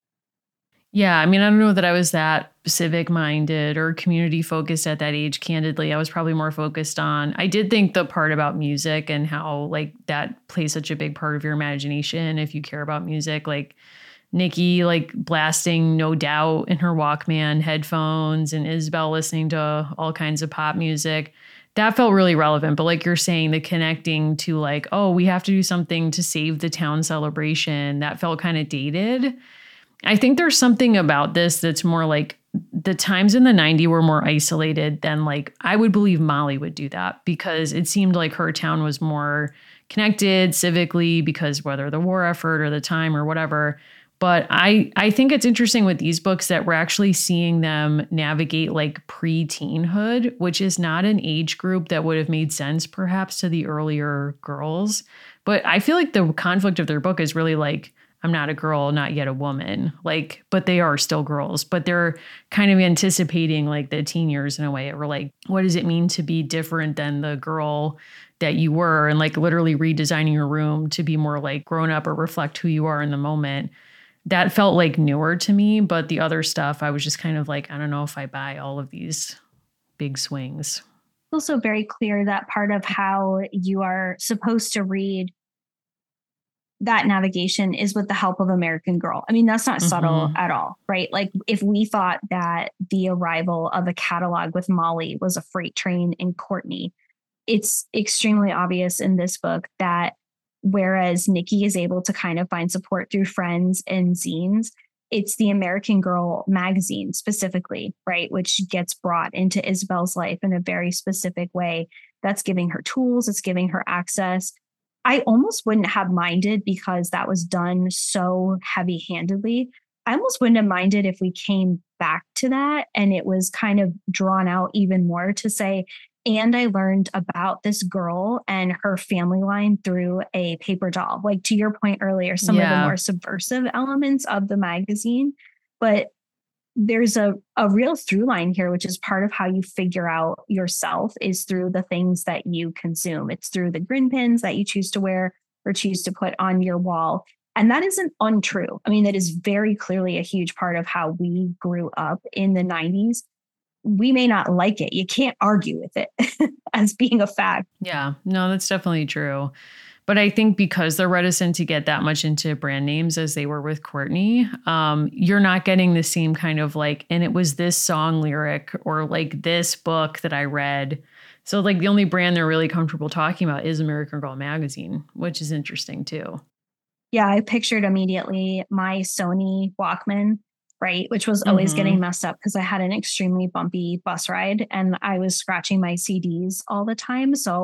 Yeah, I mean, I don't know that I was that civic minded or community focused at that age. Candidly, I was probably more focused on, I did think the part about music and how like that plays such a big part of your imagination if you care about music, like Nikki like blasting No Doubt in her Walkman headphones and Isabel listening to all kinds of pop music. That felt really relevant. But like you're saying, the connecting to like, oh, we have to do something to save the town celebration, that felt kind of dated. I think there's something about this that's more like the times in the nineties were more isolated than like I would believe Molly would do that, because it seemed like her town was more connected civically because whether the war effort or the time or whatever. But I, I think it's interesting with these books that we're actually seeing them navigate like pre-teenhood, which is not an age group that would have made sense perhaps to the earlier girls. But I feel like the conflict of their book is really like, I'm not a girl, not yet a woman, like, but they are still girls, but they're kind of anticipating like the teen years in a way. Or like, what does it mean to be different than the girl that you were? And like literally redesigning your room to be more like grown up or reflect who you are in the moment. That felt like newer to me, but the other stuff, I was just kind of like, I don't know if I buy all of these big swings. Also very clear that part of how you are supposed to read that navigation is with the help of American Girl. I mean, that's not mm-hmm. subtle at all, right? Like if we thought that the arrival of a catalog with Molly was a freight train in Courtney, it's extremely obvious in this book that whereas Nikki is able to kind of find support through friends and zines, it's the American Girl magazine specifically, right? Which gets brought into Isabel's life in a very specific way. That's giving her tools. It's giving her access. I almost wouldn't have minded because that was done so heavy handedly. I almost wouldn't have minded if we came back to that and it was kind of drawn out even more to say, and I learned about this girl and her family line through a paper doll. Like to your point earlier, some yeah. of the more subversive elements of the magazine, but there's a, a real through line here, which is part of how you figure out yourself is through the things that you consume. It's through the grin pins that you choose to wear or choose to put on your wall. And that isn't untrue. I mean, that is very clearly a huge part of how we grew up in the nineties. We may not like it. You can't argue with it as being a fact. Yeah, no, that's definitely true. But I think because they're reticent to get that much into brand names as they were with Courtney, um, you're not getting the same kind of like, and it was this song lyric or like this book that I read. So like the only brand they're really comfortable talking about is American Girl magazine, which is interesting too. Yeah, I pictured immediately my Sony Walkman, right, which was always mm-hmm. getting messed up because I had an extremely bumpy bus ride and I was scratching my C Ds all the time. So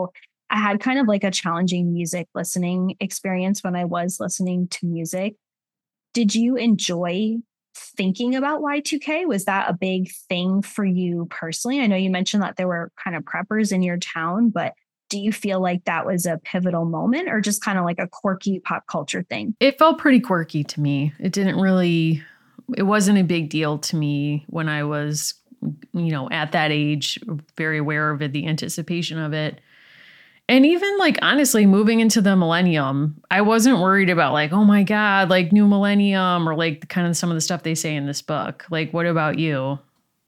I had kind of like a challenging music listening experience when I was listening to music. Did you enjoy thinking about Y two K? Was that a big thing for you personally? I know you mentioned that there were kind of preppers in your town, but do you feel like that was a pivotal moment or just kind of like a quirky pop culture thing? It felt pretty quirky to me. It didn't really, it wasn't a big deal to me when I was, you know, at that age, very aware of it, the anticipation of it. And even like, honestly, moving into the millennium, I wasn't worried about like, oh my God, like new millennium or like kind of some of the stuff they say in this book. Like, what about you?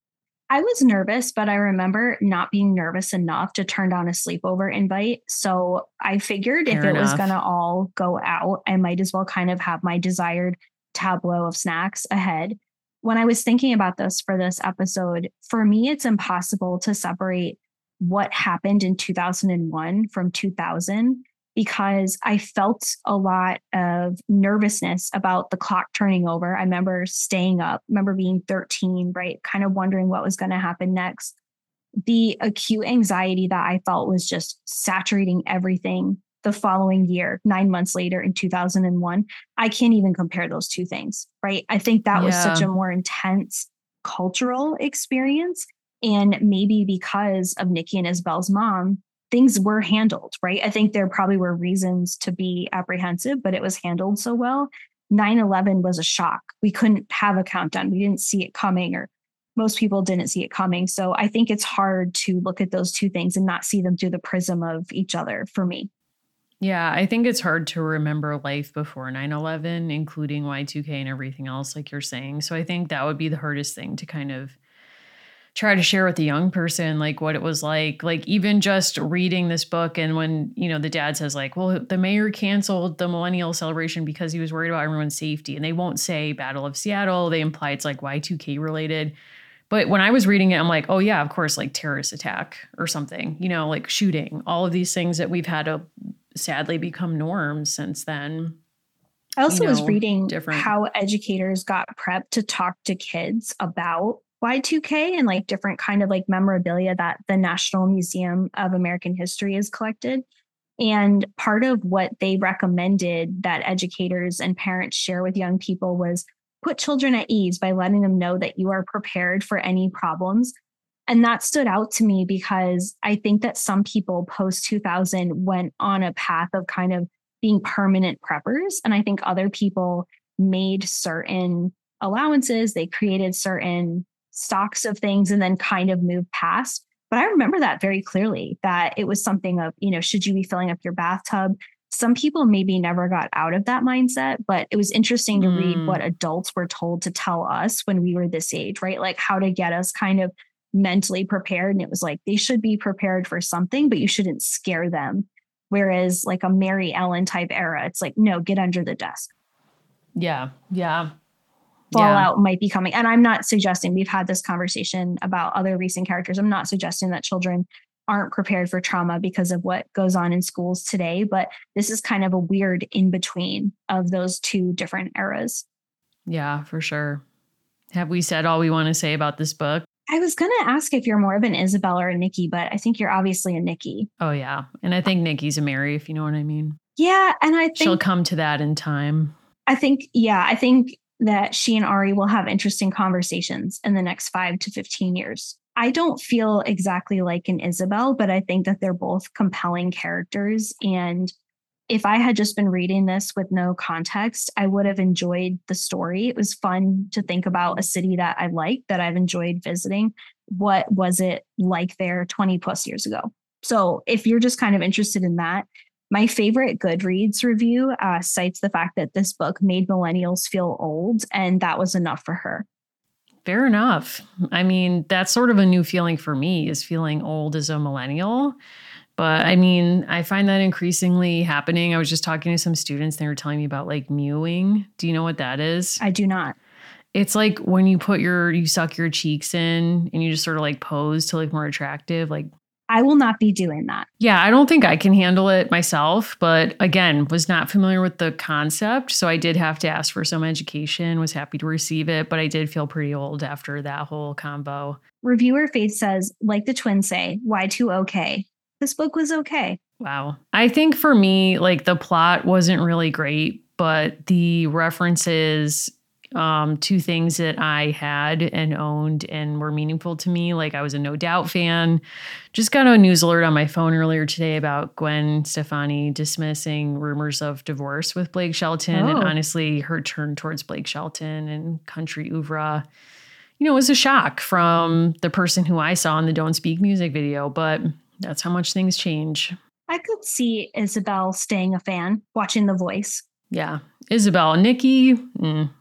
I was nervous, but I remember not being nervous enough to turn down a sleepover invite. So I figured Fair if it was enough. going to all go out, I might as well kind of have my desired tableau of snacks ahead. When I was thinking about this for this episode, for me, it's impossible to separate what happened in two thousand one from two thousand because I felt a lot of nervousness about the clock turning over. I remember staying up, remember being thirteen, right? Kind of wondering what was going to happen next. The acute anxiety that I felt was just saturating everything the following year, nine months later in two thousand one. I can't even compare those two things, right? I think that was such Yeah. a more intense cultural experience. And maybe because of Nikki and Isabel's mom, things were handled, right? I think there probably were reasons to be apprehensive, but it was handled so well. nine eleven was a shock. We couldn't have a countdown. We didn't see it coming, or most people didn't see it coming. So I think it's hard to look at those two things and not see them through the prism of each other for me. Yeah, I think it's hard to remember life before nine eleven, including Y two K and everything else, like you're saying. So I think that would be the hardest thing to kind of try to share with the young person, like what it was like, like even just reading this book. And when, you know, the dad says like, well, the mayor canceled the millennial celebration because he was worried about everyone's safety. And they won't say Battle of Seattle. They imply it's like Y two K related. But when I was reading it, I'm like, oh yeah, of course, like terrorist attack or something, you know, like shooting, all of these things that we've had to sadly become norms since then. I also you was know, reading different. how educators got prepped to talk to kids about Y two K and like different kind of like memorabilia that the National Museum of American History has collected. And part of what they recommended that educators and parents share with young people was put children at ease by letting them know that you are prepared for any problems. And that stood out to me because I think that some people post two thousand went on a path of kind of being permanent preppers. And I think other people made certain allowances, they created certain stocks of things and then kind of moved past. But I remember that very clearly, that it was something of, you know, should you be filling up your bathtub? Some people maybe never got out of that mindset, but it was interesting to Mm. read what adults were told to tell us when we were this age, right? Like how to get us kind of mentally prepared. And it was like, they should be prepared for something, but you shouldn't scare them. Whereas like a Mary Ellen type era, it's like, no, get under the desk. Yeah. Yeah. Fallout yeah. might be coming. And I'm not suggesting, we've had this conversation about other recent characters. I'm not suggesting that children aren't prepared for trauma because of what goes on in schools today, but this is kind of a weird in between of those two different eras. Yeah, for sure. Have we said all we want to say about this book? I was going to ask if you're more of an Isabel or a Nikki, but I think you're obviously a Nikki. Oh, yeah. And I think Nikki's a Mary, if you know what I mean. Yeah. And I think she'll come to that in time. I think, yeah, I think that she and Ari will have interesting conversations in the next five to fifteen years. I don't feel exactly like an Isabel, but I think that they're both compelling characters. And if I had just been reading this with no context, I would have enjoyed the story. It was fun to think about a city that I like, that I've enjoyed visiting. What was it like there twenty plus years ago? So if you're just kind of interested in that, my favorite Goodreads review uh, cites the fact that this book made millennials feel old, and that was enough for her. Fair enough. I mean, that's sort of a new feeling for me, is feeling old as a millennial. But I mean, I find that increasingly happening. I was just talking to some students. They were telling me about like mewing. Do you know what that is? I do not. It's like when you put your, you suck your cheeks in and you just sort of like pose to look more attractive. Like, I will not be doing that. Yeah, I don't think I can handle it myself, but again, was not familiar with the concept. So I did have to ask for some education, was happy to receive it, but I did feel pretty old after that whole combo. Reviewer Faith says, like the twins say, why too okay? This book was okay. Wow. I think for me, like the plot wasn't really great, but the references um, to things that I had and owned and were meaningful to me. Like I was a No Doubt fan. Just got a news alert on my phone earlier today about Gwen Stefani dismissing rumors of divorce with Blake Shelton. Oh. And honestly, her turn towards Blake Shelton and country oeuvre, you know, it was a shock from the person who I saw in the Don't Speak music video, but that's how much things change. I could see Isabel staying a fan, watching The Voice. Yeah. Isabel. Nikki, mm,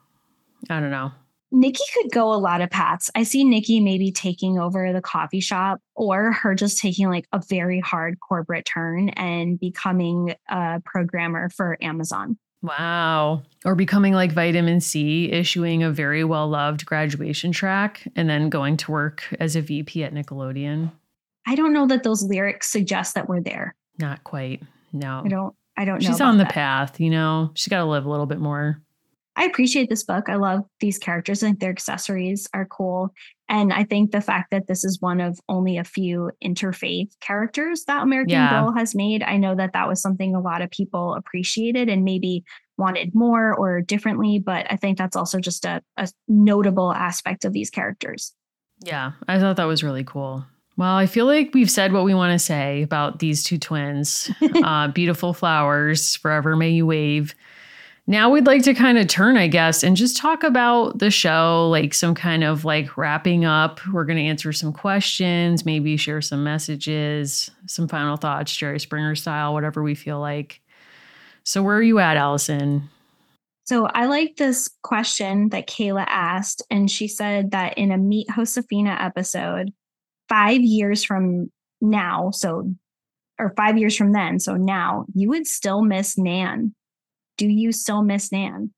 I don't know. Nikki could go a lot of paths. I see Nikki maybe taking over the coffee shop, or her just taking like a very hard corporate turn and becoming a programmer for Amazon. Wow. Or becoming like Vitamin C, issuing a very well-loved graduation track and then going to work as a V P at Nickelodeon. I don't know that those lyrics suggest that we're there. Not quite. No. I don't I don't know. She's on the that. path, you know. She's got to live a little bit more. I appreciate this book. I love these characters. I think their accessories are cool. And I think the fact that this is one of only a few interfaith characters that American Yeah. Girl has made, I know that that was something a lot of people appreciated and maybe wanted more or differently. But I think that's also just a, a notable aspect of these characters. Yeah, I thought that was really cool. Well, I feel like we've said what we want to say about these two twins. uh, beautiful flowers, forever may you wave. Now we'd like to kind of turn, I guess, and just talk about the show, like some kind of like wrapping up. We're going to answer some questions, maybe share some messages, some final thoughts, Jerry Springer style, whatever we feel like. So where are you at, Allison? So I like this question that Kayla asked, and she said that in a Meet Josefina episode, five years from now, so, or five years from then, so now, you would still miss Nan. Do you still miss Nan?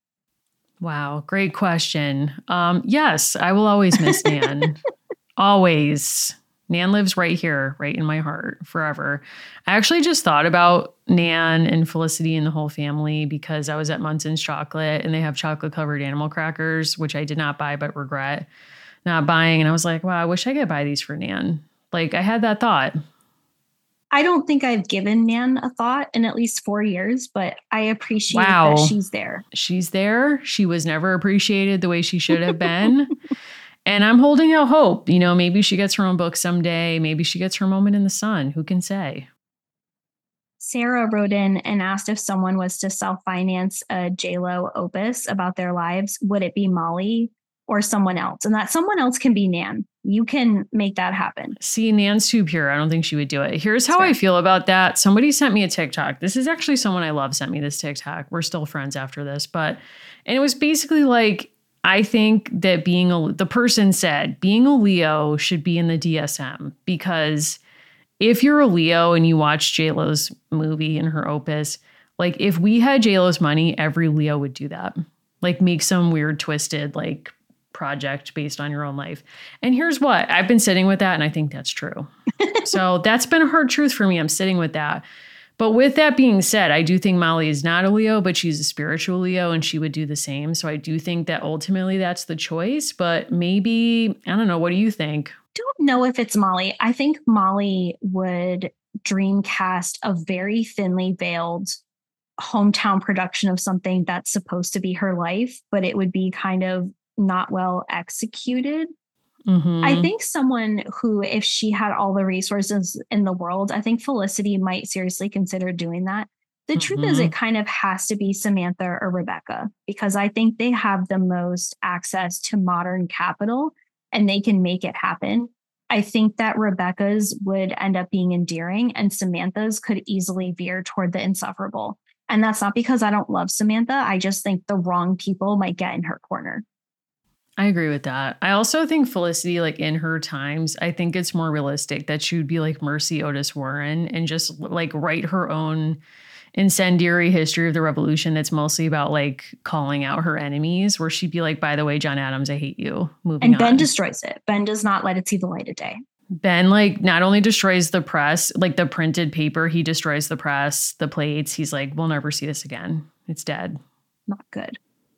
Wow, great question. Um, yes, I will always miss Nan. Always. Nan lives right here, right in my heart, forever. I actually just thought about Nan and Felicity and the whole family because I was at Munson's Chocolate and they have chocolate covered animal crackers, which I did not buy but regret not buying. And I was like, wow, I wish I could buy these for Nan. Like I had that thought. I don't think I've given Nan a thought in at least four years, but I appreciate Wow. that she's there. She's there. She was never appreciated the way she should have been. And I'm holding out hope. You know, maybe she gets her own book someday. Maybe she gets her moment in the sun. Who can say? Sarah wrote in and asked if someone was to self-finance a J-Lo opus about their lives, would it be Molly or someone else? And that someone else can be Nan. You can make that happen. See, Nan's too pure. I don't think she would do it. Here's how That's right. I feel about that. Somebody sent me a TikTok. This is actually someone I love sent me this TikTok. We're still friends after this, but, and it was basically like, I think that being a, the person said, being a Leo should be in the D S M because if you're a Leo and you watch J-Lo's movie and her opus, like if we had J-Lo's money, every Leo would do that. Like make some weird twisted, like project based on your own life. And here's what, I've been sitting with that and I think that's true. So that's been a hard truth for me. I'm sitting with that. But with that being said, I do think Molly is not a Leo, but she's a spiritual Leo and she would do the same. So I do think that ultimately that's the choice, but maybe, I don't know. What do you think? Don't know if it's Molly. I think Molly would dreamcast a very thinly veiled hometown production of something that's supposed to be her life, but it would be kind of not well executed. Mm-hmm. I think someone who, if she had all the resources in the world, I think Felicity might seriously consider doing that. The Mm-hmm. truth is it kind of has to be Samantha or Rebecca, because I think they have the most access to modern capital and they can make it happen. I think that Rebecca's would end up being endearing and Samantha's could easily veer toward the insufferable. And that's not because I don't love Samantha. I just think the wrong people might get in her corner. I agree with that. I also think Felicity, like in her times, I think it's more realistic that she would be like Mercy Otis Warren and just like write her own incendiary history of the revolution that's mostly about like calling out her enemies, where she'd be like, by the way, John Adams, I hate you. Moving And Ben on. destroys it. Ben does not let it see the light of day. Ben like not only destroys the press, like the printed paper, he destroys the press, the plates. He's like, we'll never see this again. It's dead. Not good.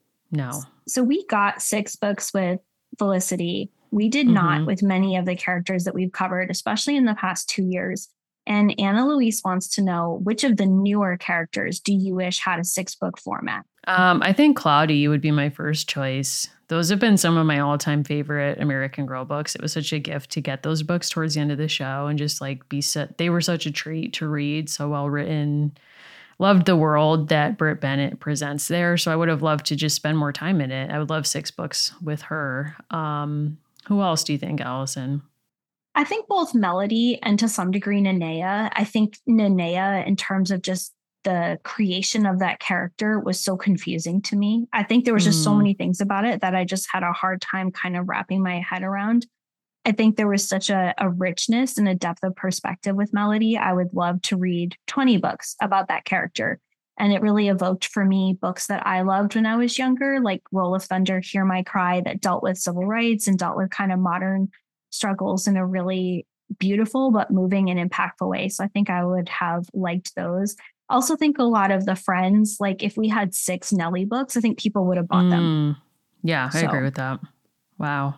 No. So we got six books with Felicity. We did Mhm. not with many of the characters that we've covered, especially in the past two years. And Anna Louise wants to know, which of the newer characters do you wish had a six book format? Um, I think Cloudy would be my first choice. Those have been some of my all-time favorite American Girl books. It was such a gift to get those books towards the end of the show and just like be set. They were such a treat to read, so well written. Loved the world that Britt Bennett presents there. So I would have loved to just spend more time in it. I would love six books with her. Um, who else do you think, Allison? I think both Melody and to some degree Nanea. I think Nanea, in terms of just the creation of that character, was so confusing to me. I think there was just mm. so many things about it that I just had a hard time kind of wrapping my head around. I think there was such a, a richness and a depth of perspective with Melody. I would love to read twenty books about that character. And it really evoked for me books that I loved when I was younger, like Roll of Thunder, Hear My Cry, that dealt with civil rights and dealt with kind of modern struggles in a really beautiful but moving and impactful way. So I think I would have liked those. I also think a lot of the Friends, like if we had six Nellie books, I think people would have bought mm, them. Yeah, I so. agree with that. Wow.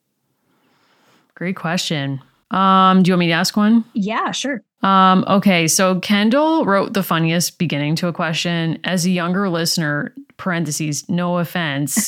Great question. Um, do you want me to ask one? Yeah, sure. Um, okay, so Kendall wrote the funniest beginning to a question. As a younger listener, parentheses, no offense.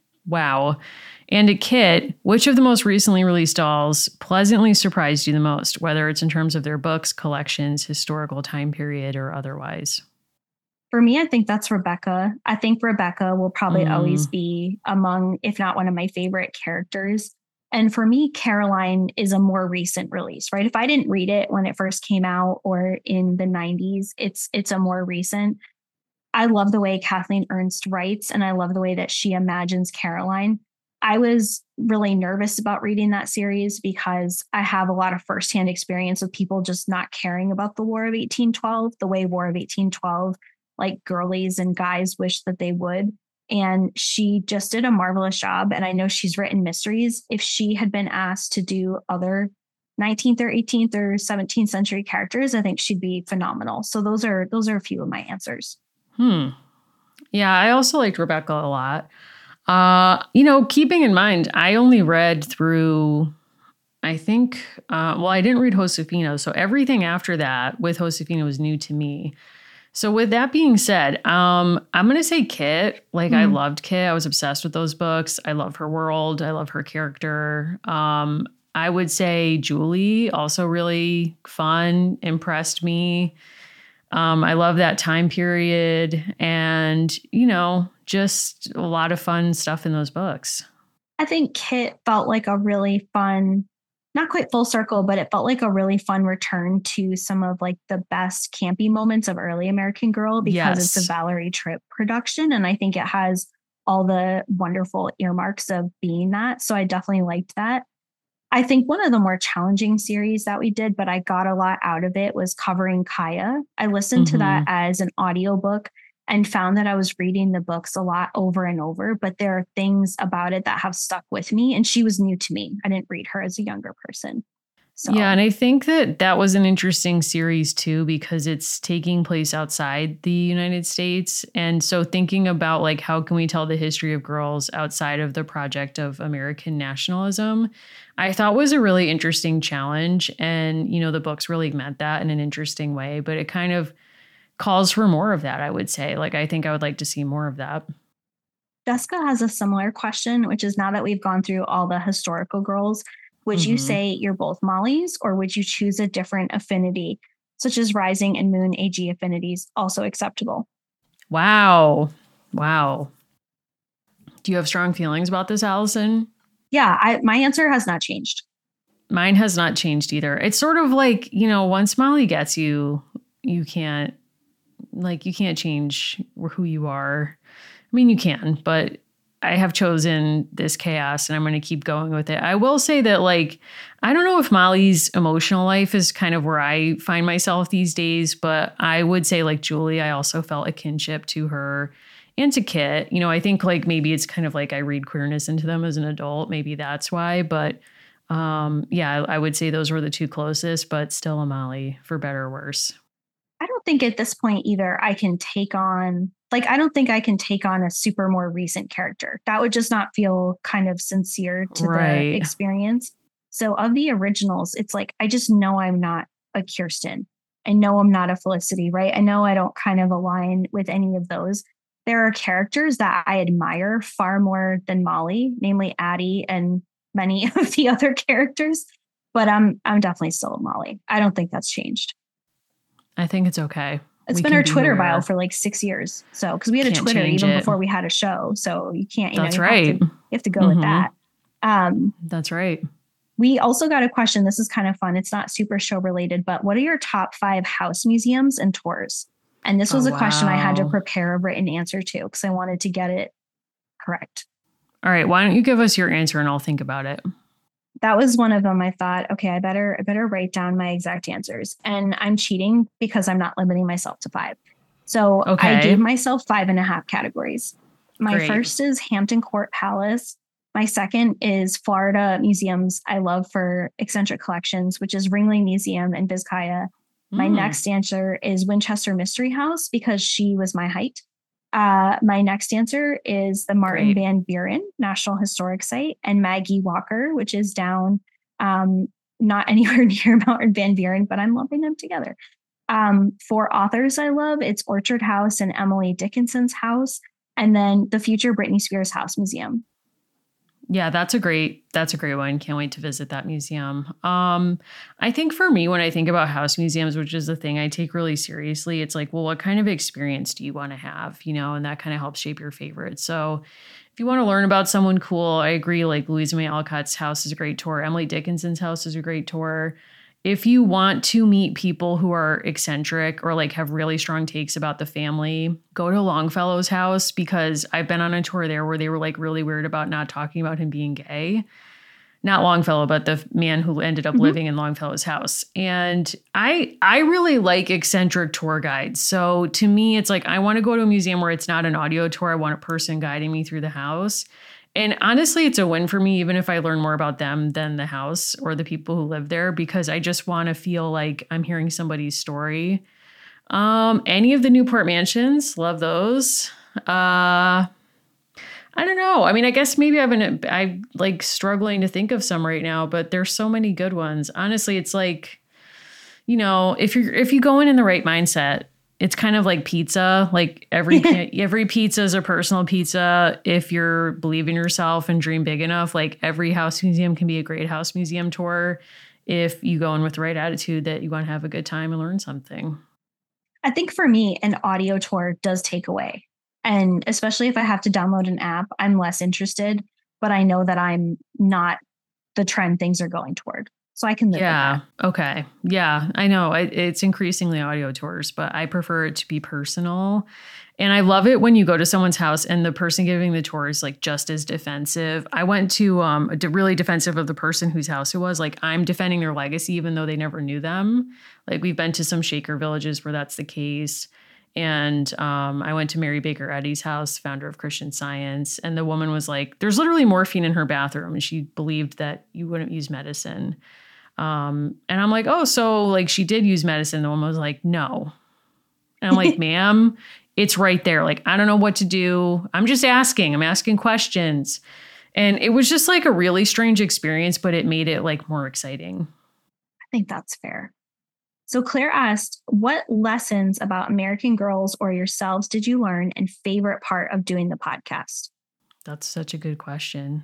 Wow. And a Kit, which of the most recently released dolls pleasantly surprised you the most, whether it's in terms of their books, collections, historical time period, or otherwise? For me, I think that's Rebecca. I think Rebecca will probably mm. always be among, if not one of my favorite characters. And for me, Caroline is a more recent release, right? If I didn't read it when it first came out or in the nineties, it's it's a more recent. I love the way Kathleen Ernst writes, and I love the way that she imagines Caroline. I was really nervous about reading that series because I have a lot of firsthand experience with people just not caring about the War of eighteen twelve, the way War of eighteen twelve, like girlies and guys wish that they would. And she just did a marvelous job. And I know she's written mysteries. If she had been asked to do other nineteenth or eighteenth or seventeenth century characters, I think she'd be phenomenal. So those are those are a few of my answers. Hmm. Yeah, I also liked Rebecca a lot. Uh, you know, keeping in mind, I only read through, I think, uh, well, I didn't read Josefina. So everything after that with Josefina was new to me. So with that being said, um, I'm going to say Kit. Like mm. I loved Kit. I was obsessed with those books. I love her world. I love her character. Um, I would say Julie, also really fun, impressed me. Um, I love that time period and, you know, just a lot of fun stuff in those books. I think Kit felt like a really fun, not quite full circle, but it felt like a really fun return to some of like the best campy moments of early American Girl because yes. it's a Valerie Tripp production. And I think it has all the wonderful earmarks of being that. So I definitely liked that. I think one of the more challenging series that we did, but I got a lot out of it, was covering Kaya. I listened mm-hmm. to that as an audiobook and found that I was reading the books a lot over and over, but there are things about it that have stuck with me. And she was new to me. I didn't read her as a younger person. So. Yeah, and I think that that was an interesting series too, because it's taking place outside the United States. And so thinking about like, how can we tell the history of girls outside of the project of American nationalism, I thought was a really interesting challenge. And, you know, the books really meant that in an interesting way, but it kind of calls for more of that, I would say. Like, I think I would like to see more of that. Jessica has a similar question, which is, now that we've gone through all the historical girls, would mm-hmm. you say you're both Molly's, or would you choose a different affinity, such as Rising and Moon A G affinities, also acceptable? Wow. Wow. Do you have strong feelings about this, Allison? Yeah, I, my answer has not changed. Mine has not changed either. It's sort of like, you know, once Molly gets you, you can't, like, you can't change who you are. I mean, you can, but I have chosen this chaos and I'm going to keep going with it. I will say that, like, I don't know if Molly's emotional life is kind of where I find myself these days, but I would say, like Julie, I also felt a kinship to her and to Kit. You know, I think like maybe it's kind of like I read queerness into them as an adult. Maybe that's why. But um, yeah, I, I would say those were the two closest, but still a Molly, for better or worse. I don't think at this point either I can take on, like, I don't think I can take on a super more recent character. That would just not feel kind of sincere to right. the experience. So of the originals, it's like, I just know I'm not a Kirsten. I know I'm not a Felicity, right? I know I don't kind of align with any of those. There are characters that I admire far more than Molly, namely Addie and many of the other characters. But I'm I'm definitely still Molly. I don't think that's changed. I think it's okay. It's We been can our be Twitter who we bio are. for like six years. So, because we had a Can't Twitter change even it. before we had a show. So you can't, you know, That's you right. have to, you have to go with Mhm. that. Um, That's right. we also got a question. This is kind of fun. It's not super show related, but what are your top five house museums and tours? And this was Oh, a question I had to wow. prepare a written answer to because I wanted to get it correct. All right. Why don't you give us your answer and I'll think about it? That was one of them. I thought, okay, I better I better write down my exact answers. And I'm cheating because I'm not limiting myself to five. So I Okay. gave myself five and a half categories. My Great. first is Hampton Court Palace. My second is Florida museums I love for eccentric collections, which is Ringling Museum in Vizcaya. My Mm. next answer is Winchester Mystery House because she was my height. Uh, my next answer is the Martin Great. Van Buren National Historic Site and Maggie Walker, which is down um, not anywhere near Martin Van Buren, but I'm lumping them together. Um, for authors I love, it's Orchard House and Emily Dickinson's house, and then the future Britney Spears House Museum. Yeah, that's a great that's a great one. Can't wait to visit that museum. Um, I think for me, when I think about house museums, which is the thing I take really seriously, it's like, well, what kind of experience do you want to have? You know, and that kind of helps shape your favorite. So if you want to learn about someone cool, I agree. Like Louisa May Alcott's house is a great tour. Emily Dickinson's house is a great tour. If you want to meet people who are eccentric or like have really strong takes about the family, go to Longfellow's house because I've been on a tour there where they were like really weird about not talking about him being gay. Not Longfellow, but the man who ended up Mhm. living in Longfellow's house. And I I really like eccentric tour guides. So to me, it's like I want to go to a museum where it's not an audio tour. I want a person guiding me through the house. And honestly, it's a win for me, even if I learn more about them than the house or the people who live there, because I just want to feel like I'm hearing somebody's story. Um, any of the Newport mansions, love those. Uh, I don't know. I mean, I guess maybe I've been I like struggling to think of some right now, but there's so many good ones. Honestly, it's like, you know, if you're if you go in in the right mindset, it's kind of like pizza. Like every every pizza is a personal pizza. If you're believe in yourself and dream big enough, like every house museum can be a great house museum tour if you go in with the right attitude that you want to have a good time and learn something. I think for me, an audio tour does take away. And especially if I have to download an app, I'm less interested, but I know that I'm not the trend things are going toward. So I can live Yeah. with that. Okay. Yeah, I know it, it's increasingly audio tours, but I prefer it to be personal. And I love it when you go to someone's house and the person giving the tour is like just as defensive. I went to um a de- really defensive of the person whose house it was. Like I'm defending their legacy, even though they never knew them. Like we've been to some Shaker villages where that's the case. And um, I went to Mary Baker Eddy's house, founder of Christian Science. And the woman was like, there's literally morphine in her bathroom. And she believed that you wouldn't use medicine. Um, and I'm like, oh, so like she did use medicine. The woman was like, no. And I'm like, ma'am, it's right there. Like, I don't know what to do. I'm just asking. I'm asking questions. And it was just like a really strange experience, but it made it like more exciting. I think that's fair. So Claire asked, what lessons about American Girls or yourselves did you learn and favorite part of doing the podcast? That's such a good question.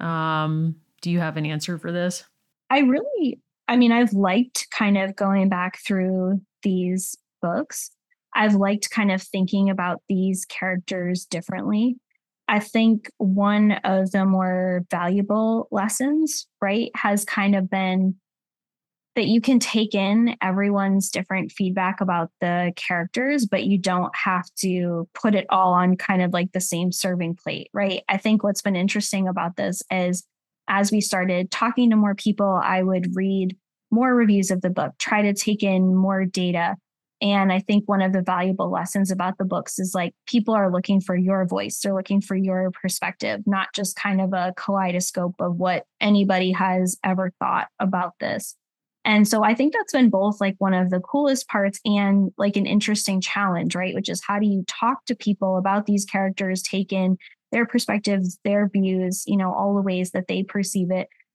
Um, do you have an answer for this? I really, I mean, I've liked kind of going back through these books. I've liked kind of thinking about these characters differently. I think one of the more valuable lessons, right, has kind of been that you can take in everyone's different feedback about the characters, but you don't have to put it all on kind of like the same serving plate, right? I think what's been interesting about this is as we started talking to more people, I would read more reviews of the book, try to take in more data. And I think one of the valuable lessons about the books is like people are looking for your voice. They're looking for your perspective, not just kind of a kaleidoscope of what anybody has ever thought about this. And so I think that's been both like one of the coolest parts and like an interesting challenge, right? Which is how do you talk to people about these characters, take in their perspectives, their views, you know, all the ways that they perceive it,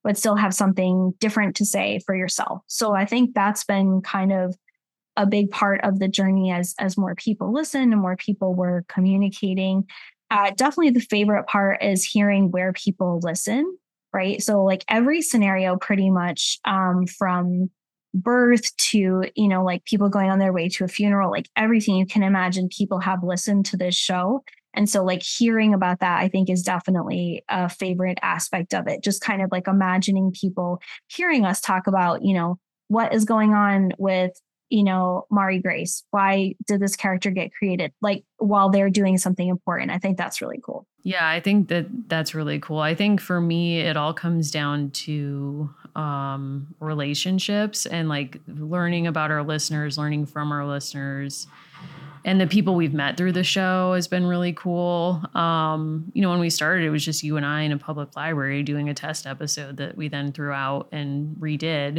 but still have something different to say for yourself. So I think that's been kind of a big part of the journey as as more people listen and more people were communicating. Uh, definitely the favorite part is hearing where people listen, right? So like every scenario pretty much um, from birth to, you know, like people going on their way to a funeral, like everything you can imagine, people have listened to this show. And so like hearing about that, I think is definitely a favorite aspect of it. Just kind of like imagining people hearing us talk about, you know, what is going on with, you know, Mari Grace. Why did this character get created? Like while they're doing something important. I think that's really cool. Yeah, I think that that's really cool. I think for me, it all comes down to um, relationships and like learning about our listeners, learning from our listeners. And the people we've met through the show has been really cool. Um, you know, when we started, it was just you and I in a public library doing a test episode that we then threw out and redid.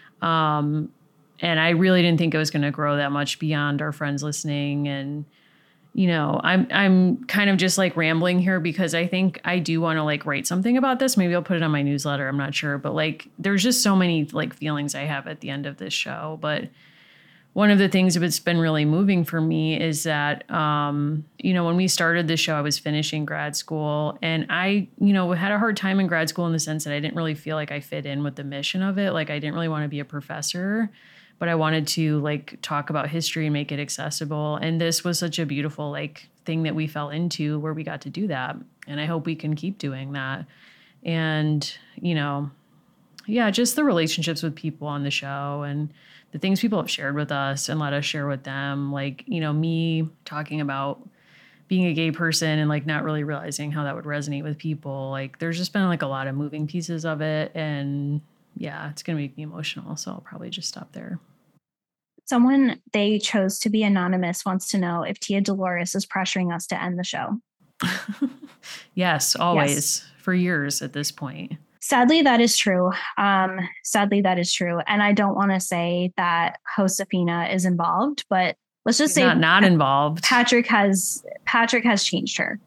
Um, and I really didn't think it was going to grow that much beyond our friends listening. And, you know, I'm I'm kind of just like rambling here because I think I do want to like write something about this. Maybe I'll put it on my newsletter. I'm not sure. But like, there's just so many like feelings I have at the end of this show. But one of the things that's been really moving for me is that, um, you know, when we started the show, I was finishing grad school and I, you know, had a hard time in grad school in the sense that I didn't really feel like I fit in with the mission of it. Like I didn't really want to be a professor, but I wanted to like talk about history and make it accessible. And this was such a beautiful like thing that we fell into where we got to do that. And I hope we can keep doing that. And, you know, yeah, just the relationships with people on the show and the things people have shared with us and let us share with them. Like, you know, me talking about being a gay person and like not really realizing how that would resonate with people. Like there's just been like a lot of moving pieces of it. And yeah, it's going to make me emotional. So I'll probably just stop there. Someone they chose to be anonymous wants to know if Tia Dolores is pressuring us to end the show. Yes, always. Yes. For years at this point. Sadly, that is true. Um, sadly, that is true. And I don't want to say that Josefina is involved, but let's just She's say not, not involved. Patrick has Patrick has changed her.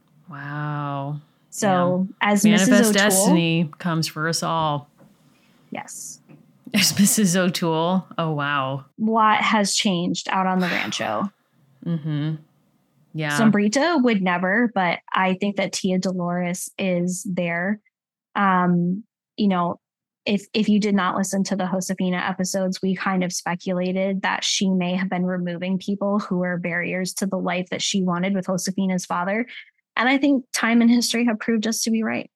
Wow. So yeah. As Manifest Missus O'Toole, destiny comes for us all. Yes. As Missus O'Toole. Oh, wow. A lot has changed out on the rancho. Mm-hmm. Yeah. Sombrita would never, but I think that Tia Dolores is there. Um, you know, if if you did not listen to the Josefina episodes, we kind of speculated that she may have been removing people who were barriers to the life that she wanted with Josefina's father. And I think time and history have proved us to be right.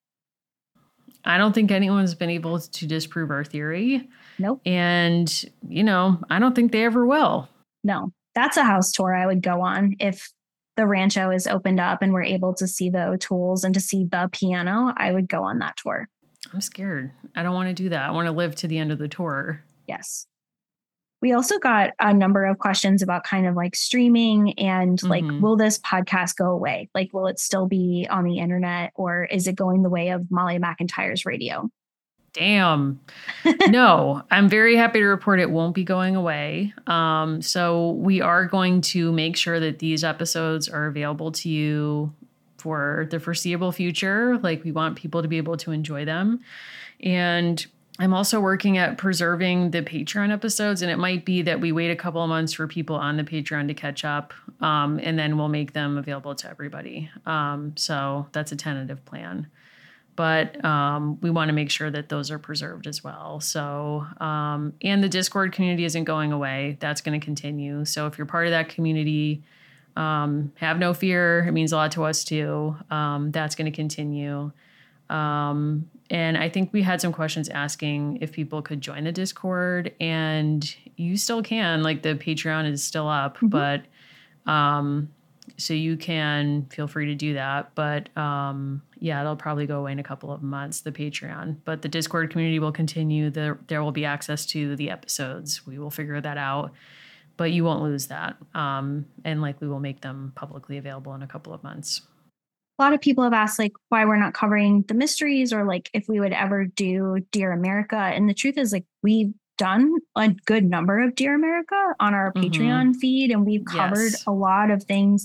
I don't think anyone's been able to disprove our theory. Nope. And, you know, I don't think they ever will. No, that's a house tour I would go on if the rancho is opened up and we're able to see the O'Tooles and to see the piano. I would go on that tour. I'm scared. I don't want to do that. I want to live to the end of the tour. Yes. We also got a number of questions about kind of like streaming and like, mm-hmm. will this podcast go away? Like, will it still be on the internet or is it going the way of Molly McIntyre's radio? Damn. No, I'm very happy to report it won't be going away. Um, so we are going to make sure that these episodes are available to you for the foreseeable future. Like we want people to be able to enjoy them. And I'm also working at preserving the Patreon episodes. And it might be that we wait a couple of months for people on the Patreon to catch up. Um, and then we'll make them available to everybody. Um, so that's a tentative plan. But um, we want to make sure that those are preserved as well. So, um, and the Discord community isn't going away. That's going to continue. So if you're part of that community, um, have no fear. It means a lot to us too. Um, that's going to continue. Um, and I think we had some questions asking if people could join the Discord, and you still can. Like the Patreon is still up, mm-hmm. but um, so you can feel free to do that. But um, yeah, it'll probably go away in a couple of months, the Patreon. But the Discord community will continue. The, there will be access to the episodes. We will figure that out. But you won't lose that. Um, and likely we'll make them publicly available in a couple of months. A lot of people have asked like why we're not covering the mysteries or like if we would ever do Dear America. And the truth is like we've done a good number of Dear America on our mm-hmm. Patreon feed, and we've covered yes. a lot of things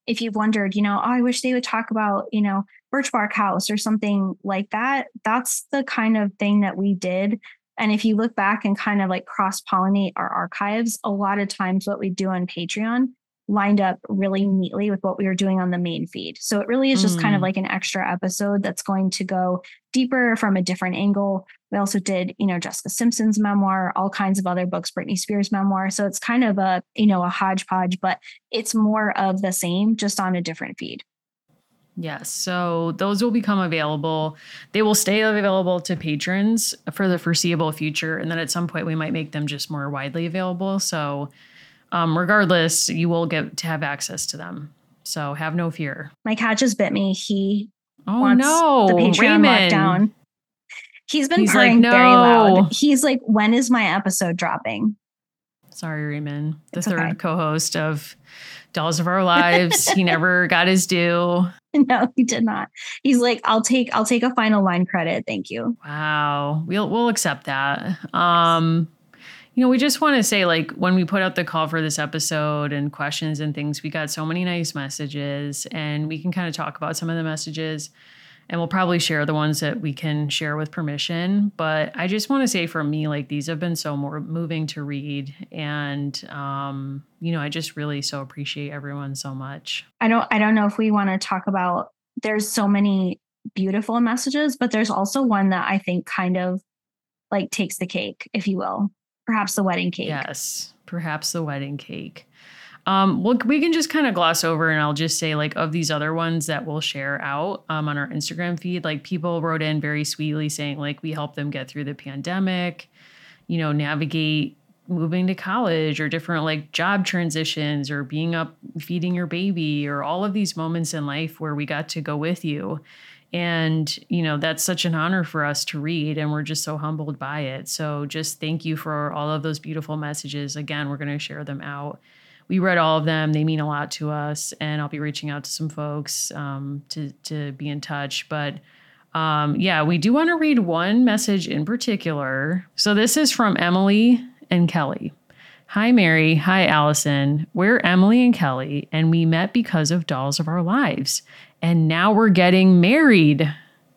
if you've wondered, you know, oh, I wish they would talk about, you know, Birch Bark House or something like that, that's the kind of thing that we did. And if you look back and kind of like cross pollinate our archives, a lot of times what we do on Patreon lined up really neatly with what we were doing on the main feed. So it really is just mm. kind of like an extra episode that's going to go deeper from a different angle. We also did, you know, Jessica Simpson's memoir, all kinds of other books, Britney Spears' memoir. So it's kind of a, you know, a hodgepodge, but it's more of the same, just on a different feed. Yes. So those will become available. They will stay available to patrons for the foreseeable future. And then at some point we might make them just more widely available. So um, regardless, you will get to have access to them. So have no fear. My cat just bit me. He oh, wants no. the Patreon Raymond. lockdown. He's been He's purring like, no. very loud. He's like, when is my episode dropping? Sorry, Raymond, the It's third okay. co-host of Dolls of Our Lives. He never got his due. No, he did not. He's like, I'll take, I'll take a final line credit. Thank you. Wow. We'll, we'll accept that. Um, you know, we just want to say, like, when we put out the call for this episode and questions and things, we got so many nice messages, and we can kind of talk about some of the messages, and we'll probably share the ones that we can share with permission. But I just want to say, for me, like, these have been so more moving to read. And, um, you know, I just really so appreciate everyone so much. I don't, I don't know if we want to talk about, there's so many beautiful messages, but there's also one that I think kind of like takes the cake, if you will. Perhaps the wedding cake. Yes, perhaps the wedding cake. Um, well, we can just kind of gloss over, and I'll just say, like, of these other ones that we'll share out um, on our Instagram feed, like, people wrote in very sweetly saying, like, we helped them get through the pandemic, you know, navigate moving to college or different like job transitions or being up feeding your baby or all of these moments in life where we got to go with you. And, you know, that's such an honor for us to read, and we're just so humbled by it. So just thank you for all of those beautiful messages. Again, we're going to share them out. We read all of them. They mean a lot to us, and I'll be reaching out to some folks um, to, to be in touch. But um, yeah, we do want to read one message in particular. So this is from Emily and Kelly. Hi, Mary. Hi, Allison. We're Emily and Kelly, and we met because of Dolls of Our Lives. And now we're getting married.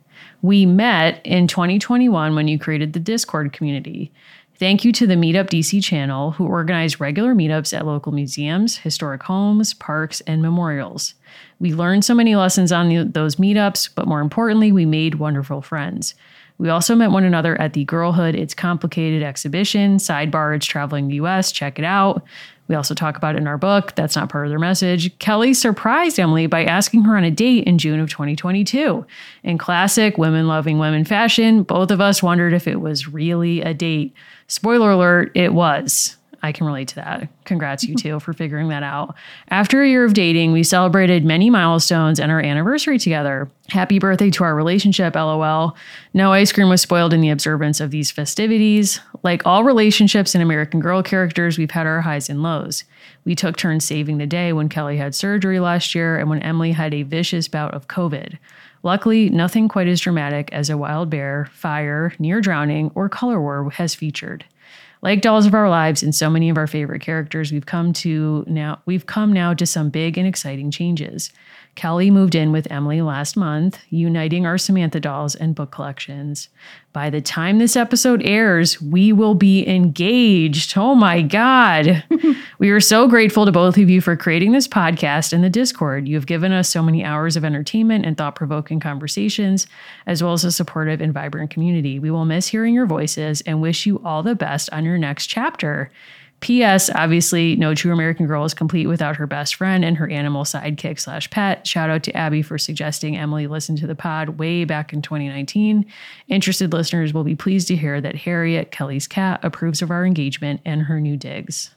We met in twenty twenty-one when you created the Discord community. Thank you to the Meetup D C channel, who organized regular meetups at local museums, historic homes, parks, and memorials. We learned so many lessons on the, those meetups, but more importantly, we made wonderful friends. We also met one another at the Girlhood It's Complicated exhibition. Sidebar, it's traveling the U S. Check it out. We also talk about it in our book. That's not part of their message. Kelly surprised Emily by asking her on a date in June of twenty twenty-two. In classic women-loving women fashion, both of us wondered if it was really a date. Spoiler alert, it was. I can relate to that. Congrats, you two, for figuring that out. After a year of dating, we celebrated many milestones and our anniversary together. Happy birthday to our relationship, LOL. No ice cream was spoiled in the observance of these festivities. Like all relationships and American Girl characters, we've had our highs and lows. We took turns saving the day when Kelly had surgery last year and when Emily had a vicious bout of COVID. Luckily, nothing quite as dramatic as a wild bear, fire, near drowning, or color war has featured. Like Dolls of Our Lives and so many of our favorite characters, we've come to now we've come now to some big and exciting changes. Kelly moved in with Emily last month, uniting our Samantha dolls and book collections. By the time this episode airs, we will be engaged. Oh my God. We are so grateful to both of you for creating this podcast and the Discord. You have given us so many hours of entertainment and thought-provoking conversations, as well as a supportive and vibrant community. We will miss hearing your voices and wish you all the best on your next chapter. P S. Obviously, no true American Girl is complete without her best friend and her animal sidekick slash pet. Shout out to Abby for suggesting Emily listen to the pod way back in twenty nineteen. Interested listeners will be pleased to hear that Harriet, Kelly's cat, approves of our engagement and her new digs.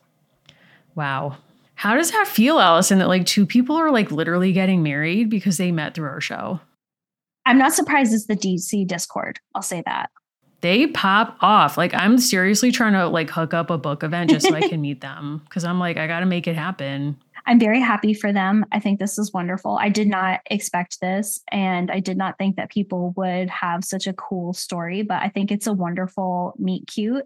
Wow. How does that feel, Allison, that like two people are like literally getting married because they met through our show? I'm not surprised it's the D C Discord. I'll say that. They pop off. Like, I'm seriously trying to like hook up a book event just so I can meet them, because I'm like, I got to make it happen. I'm very happy for them. I think this is wonderful. I did not expect this, and I did not think that people would have such a cool story, but I think it's a wonderful meet cute.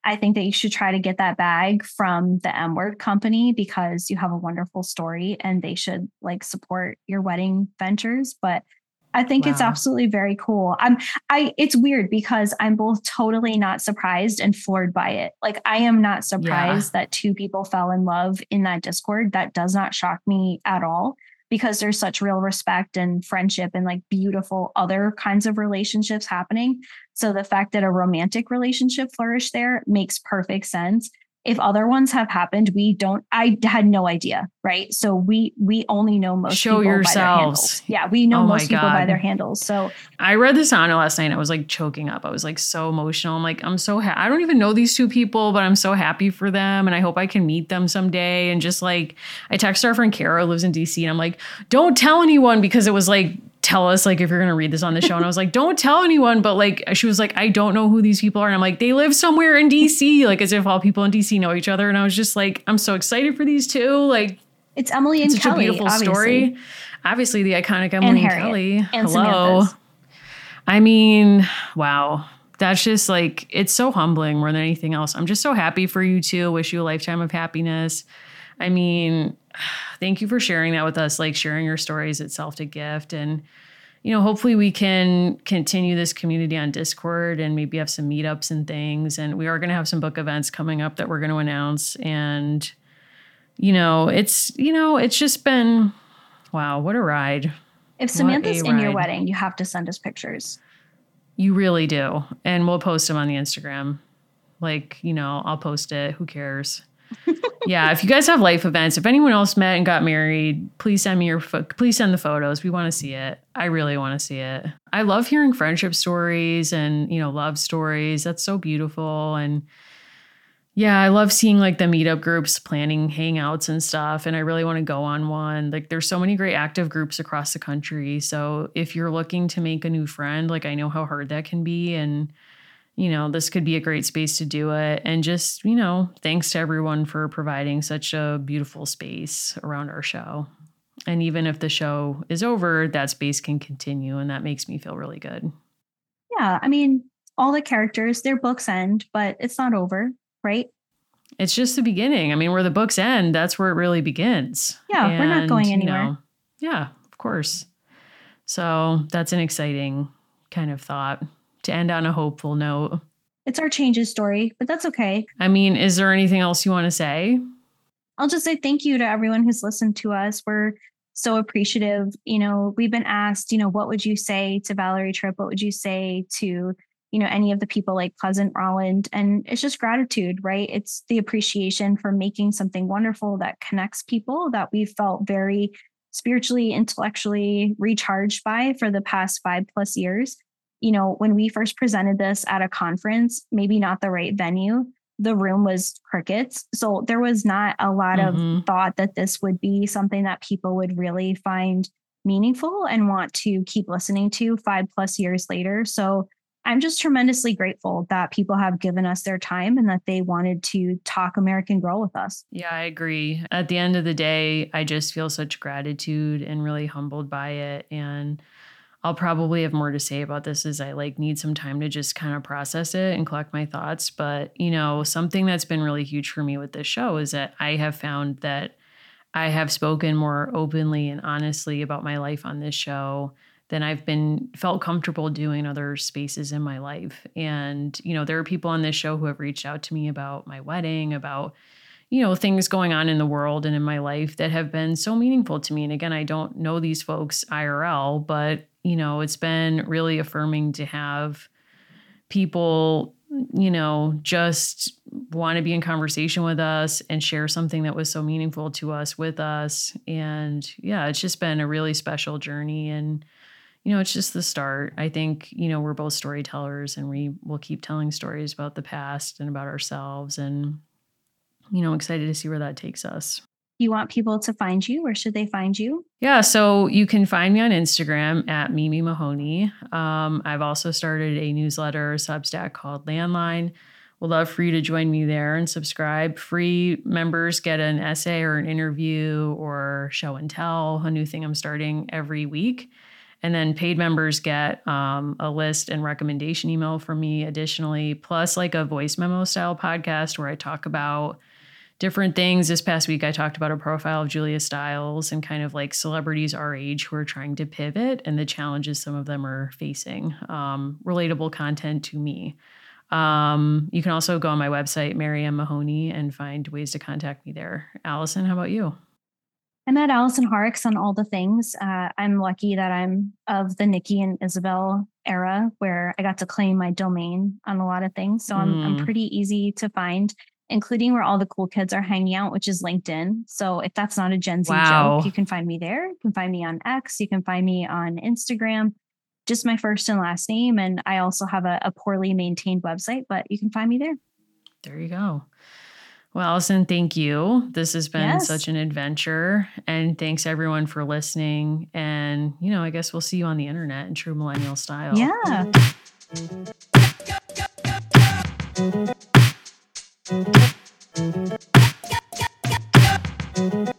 I think that you should try to get that bag from the M Word company because you have a wonderful story and they should like support your wedding ventures. But I think wow. it's absolutely very cool. I'm I it's weird because I'm both totally not surprised and floored by it. Like I am not surprised yeah. that two people fell in love in that Discord. That does not shock me at all because there's such real respect and friendship and like beautiful other kinds of relationships happening. So the fact that a romantic relationship flourished there makes perfect sense. If other ones have happened, we don't, I had no idea. Right. So we, we only know most Show people yourselves. by their handles. Yeah. We know oh most people God. by their handles. So I read this on last night and I was like choking up. I was like so emotional. I'm like, I'm so, ha- I don't even know these two people, but I'm so happy for them. And I hope I can meet them someday. And just like, I texted our friend Kara who lives in D C and I'm like, don't tell anyone because it was like, tell us like if you're going to read this on the show. And I was like, don't tell anyone. But like, she was like, I don't know who these people are. And I'm like, they live somewhere in D C, like as if all people in D C know each other. And I was just like, I'm so excited for these two. Like it's Emily and it's Kelly, such a beautiful obviously. story. Obviously the iconic Emily and, and Kelly. And Hello. Samantha's. I mean, wow. That's just like, it's so humbling more than anything else. I'm just so happy for you two. Wish you a lifetime of happiness. I mean, thank you for sharing that with us, like sharing your stories itself to gift. And, you know, hopefully we can continue this community on Discord and maybe have some meetups and things. And we are going to have some book events coming up that we're going to announce. And, you know, it's, you know, it's just been, wow, what a ride. If Samantha's in your wedding, you have to send us pictures. You really do. And we'll post them on the Instagram. Like, you know, I'll post it. Who cares? Yeah. If you guys have life events, if anyone else met and got married, please send me your, fo- please send the photos. We want to see it. I really want to see it. I love hearing friendship stories and, you know, love stories. That's so beautiful. And yeah, I love seeing like the meetup groups planning hangouts and stuff. And I really want to go on one. Like there's so many great active groups across the country. So if you're looking to make a new friend, like I know how hard that can be. And, you know, this could be a great space to do it. And just, you know, thanks to everyone for providing such a beautiful space around our show. And even if the show is over, that space can continue. And that makes me feel really good. Yeah. I mean, all the characters, their books end, but it's not over. Right? It's just the beginning. I mean, where the books end, that's where it really begins. Yeah, and, we're not going anywhere. You know, yeah, of course. So that's an exciting kind of thought to end on a hopeful note. It's our changes story, but that's okay. I mean, is there anything else you want to say? I'll just say thank you to everyone who's listened to us. We're so appreciative. You know, we've been asked, you know, what would you say to Valerie Tripp? What would you say to you know, any of the people like Pleasant Rolland? And it's just gratitude, right? It's the appreciation for making something wonderful that connects people that we felt very spiritually, intellectually recharged by for the past five plus years. You know, when we first presented this at a conference, maybe not the right venue, the room was crickets. So there was not a lot mm-hmm. of thought that this would be something that people would really find meaningful and want to keep listening to five plus years later. So I'm just tremendously grateful that people have given us their time and that they wanted to talk American Girl with us. Yeah, I agree. At the end of the day, I just feel such gratitude and really humbled by it. And I'll probably have more to say about this as I like need some time to just kind of process it and collect my thoughts. But, you know, something that's been really huge for me with this show is that I have found that I have spoken more openly and honestly about my life on this show than I've been felt comfortable doing in other spaces in my life. And, you know, there are people on this show who have reached out to me about my wedding, about, you know, things going on in the world and in my life that have been so meaningful to me. And again, I don't know these folks I R L, but, you know, it's been really affirming to have people, you know, just want to be in conversation with us and share something that was so meaningful to us with us. And yeah, it's just been a really special journey. And you know, it's just the start. I think, you know, we're both storytellers and we will keep telling stories about the past and about ourselves. And, you know, excited to see where that takes us. You want people to find you? Where should they find you? Yeah, so you can find me on Instagram at Mimi Mahoney. Um, I've also started a newsletter, Substack called Landline. We'd love for you to join me there and subscribe. Free members get an essay or an interview or show and tell, a new thing I'm starting every week. And then paid members get um, a list and recommendation email from me additionally, plus like a voice memo style podcast where I talk about different things. This past week, I talked about a profile of Julia Stiles and kind of like celebrities our age who are trying to pivot and the challenges some of them are facing. Um, relatable content to me. Um, you can also go on my website, Mary M. Mahoney, and find ways to contact me there. Allison, how about you? I'm at Allison Harks on all the things. Uh, I'm lucky that I'm of the Nikki and Isabel era where I got to claim my domain on a lot of things. So I'm, mm. I'm pretty easy to find, including where all the cool kids are hanging out, which is LinkedIn. So if that's not a Gen Z wow. joke, you can find me there. You can find me on X. You can find me on Instagram, just my first and last name. And I also have a, a poorly maintained website, but you can find me there. There you go. Well, Allison, thank you. This has been yes. such an adventure. And thanks everyone for listening. And, you know, I guess we'll see you on the internet in true millennial style. Yeah. Thank you.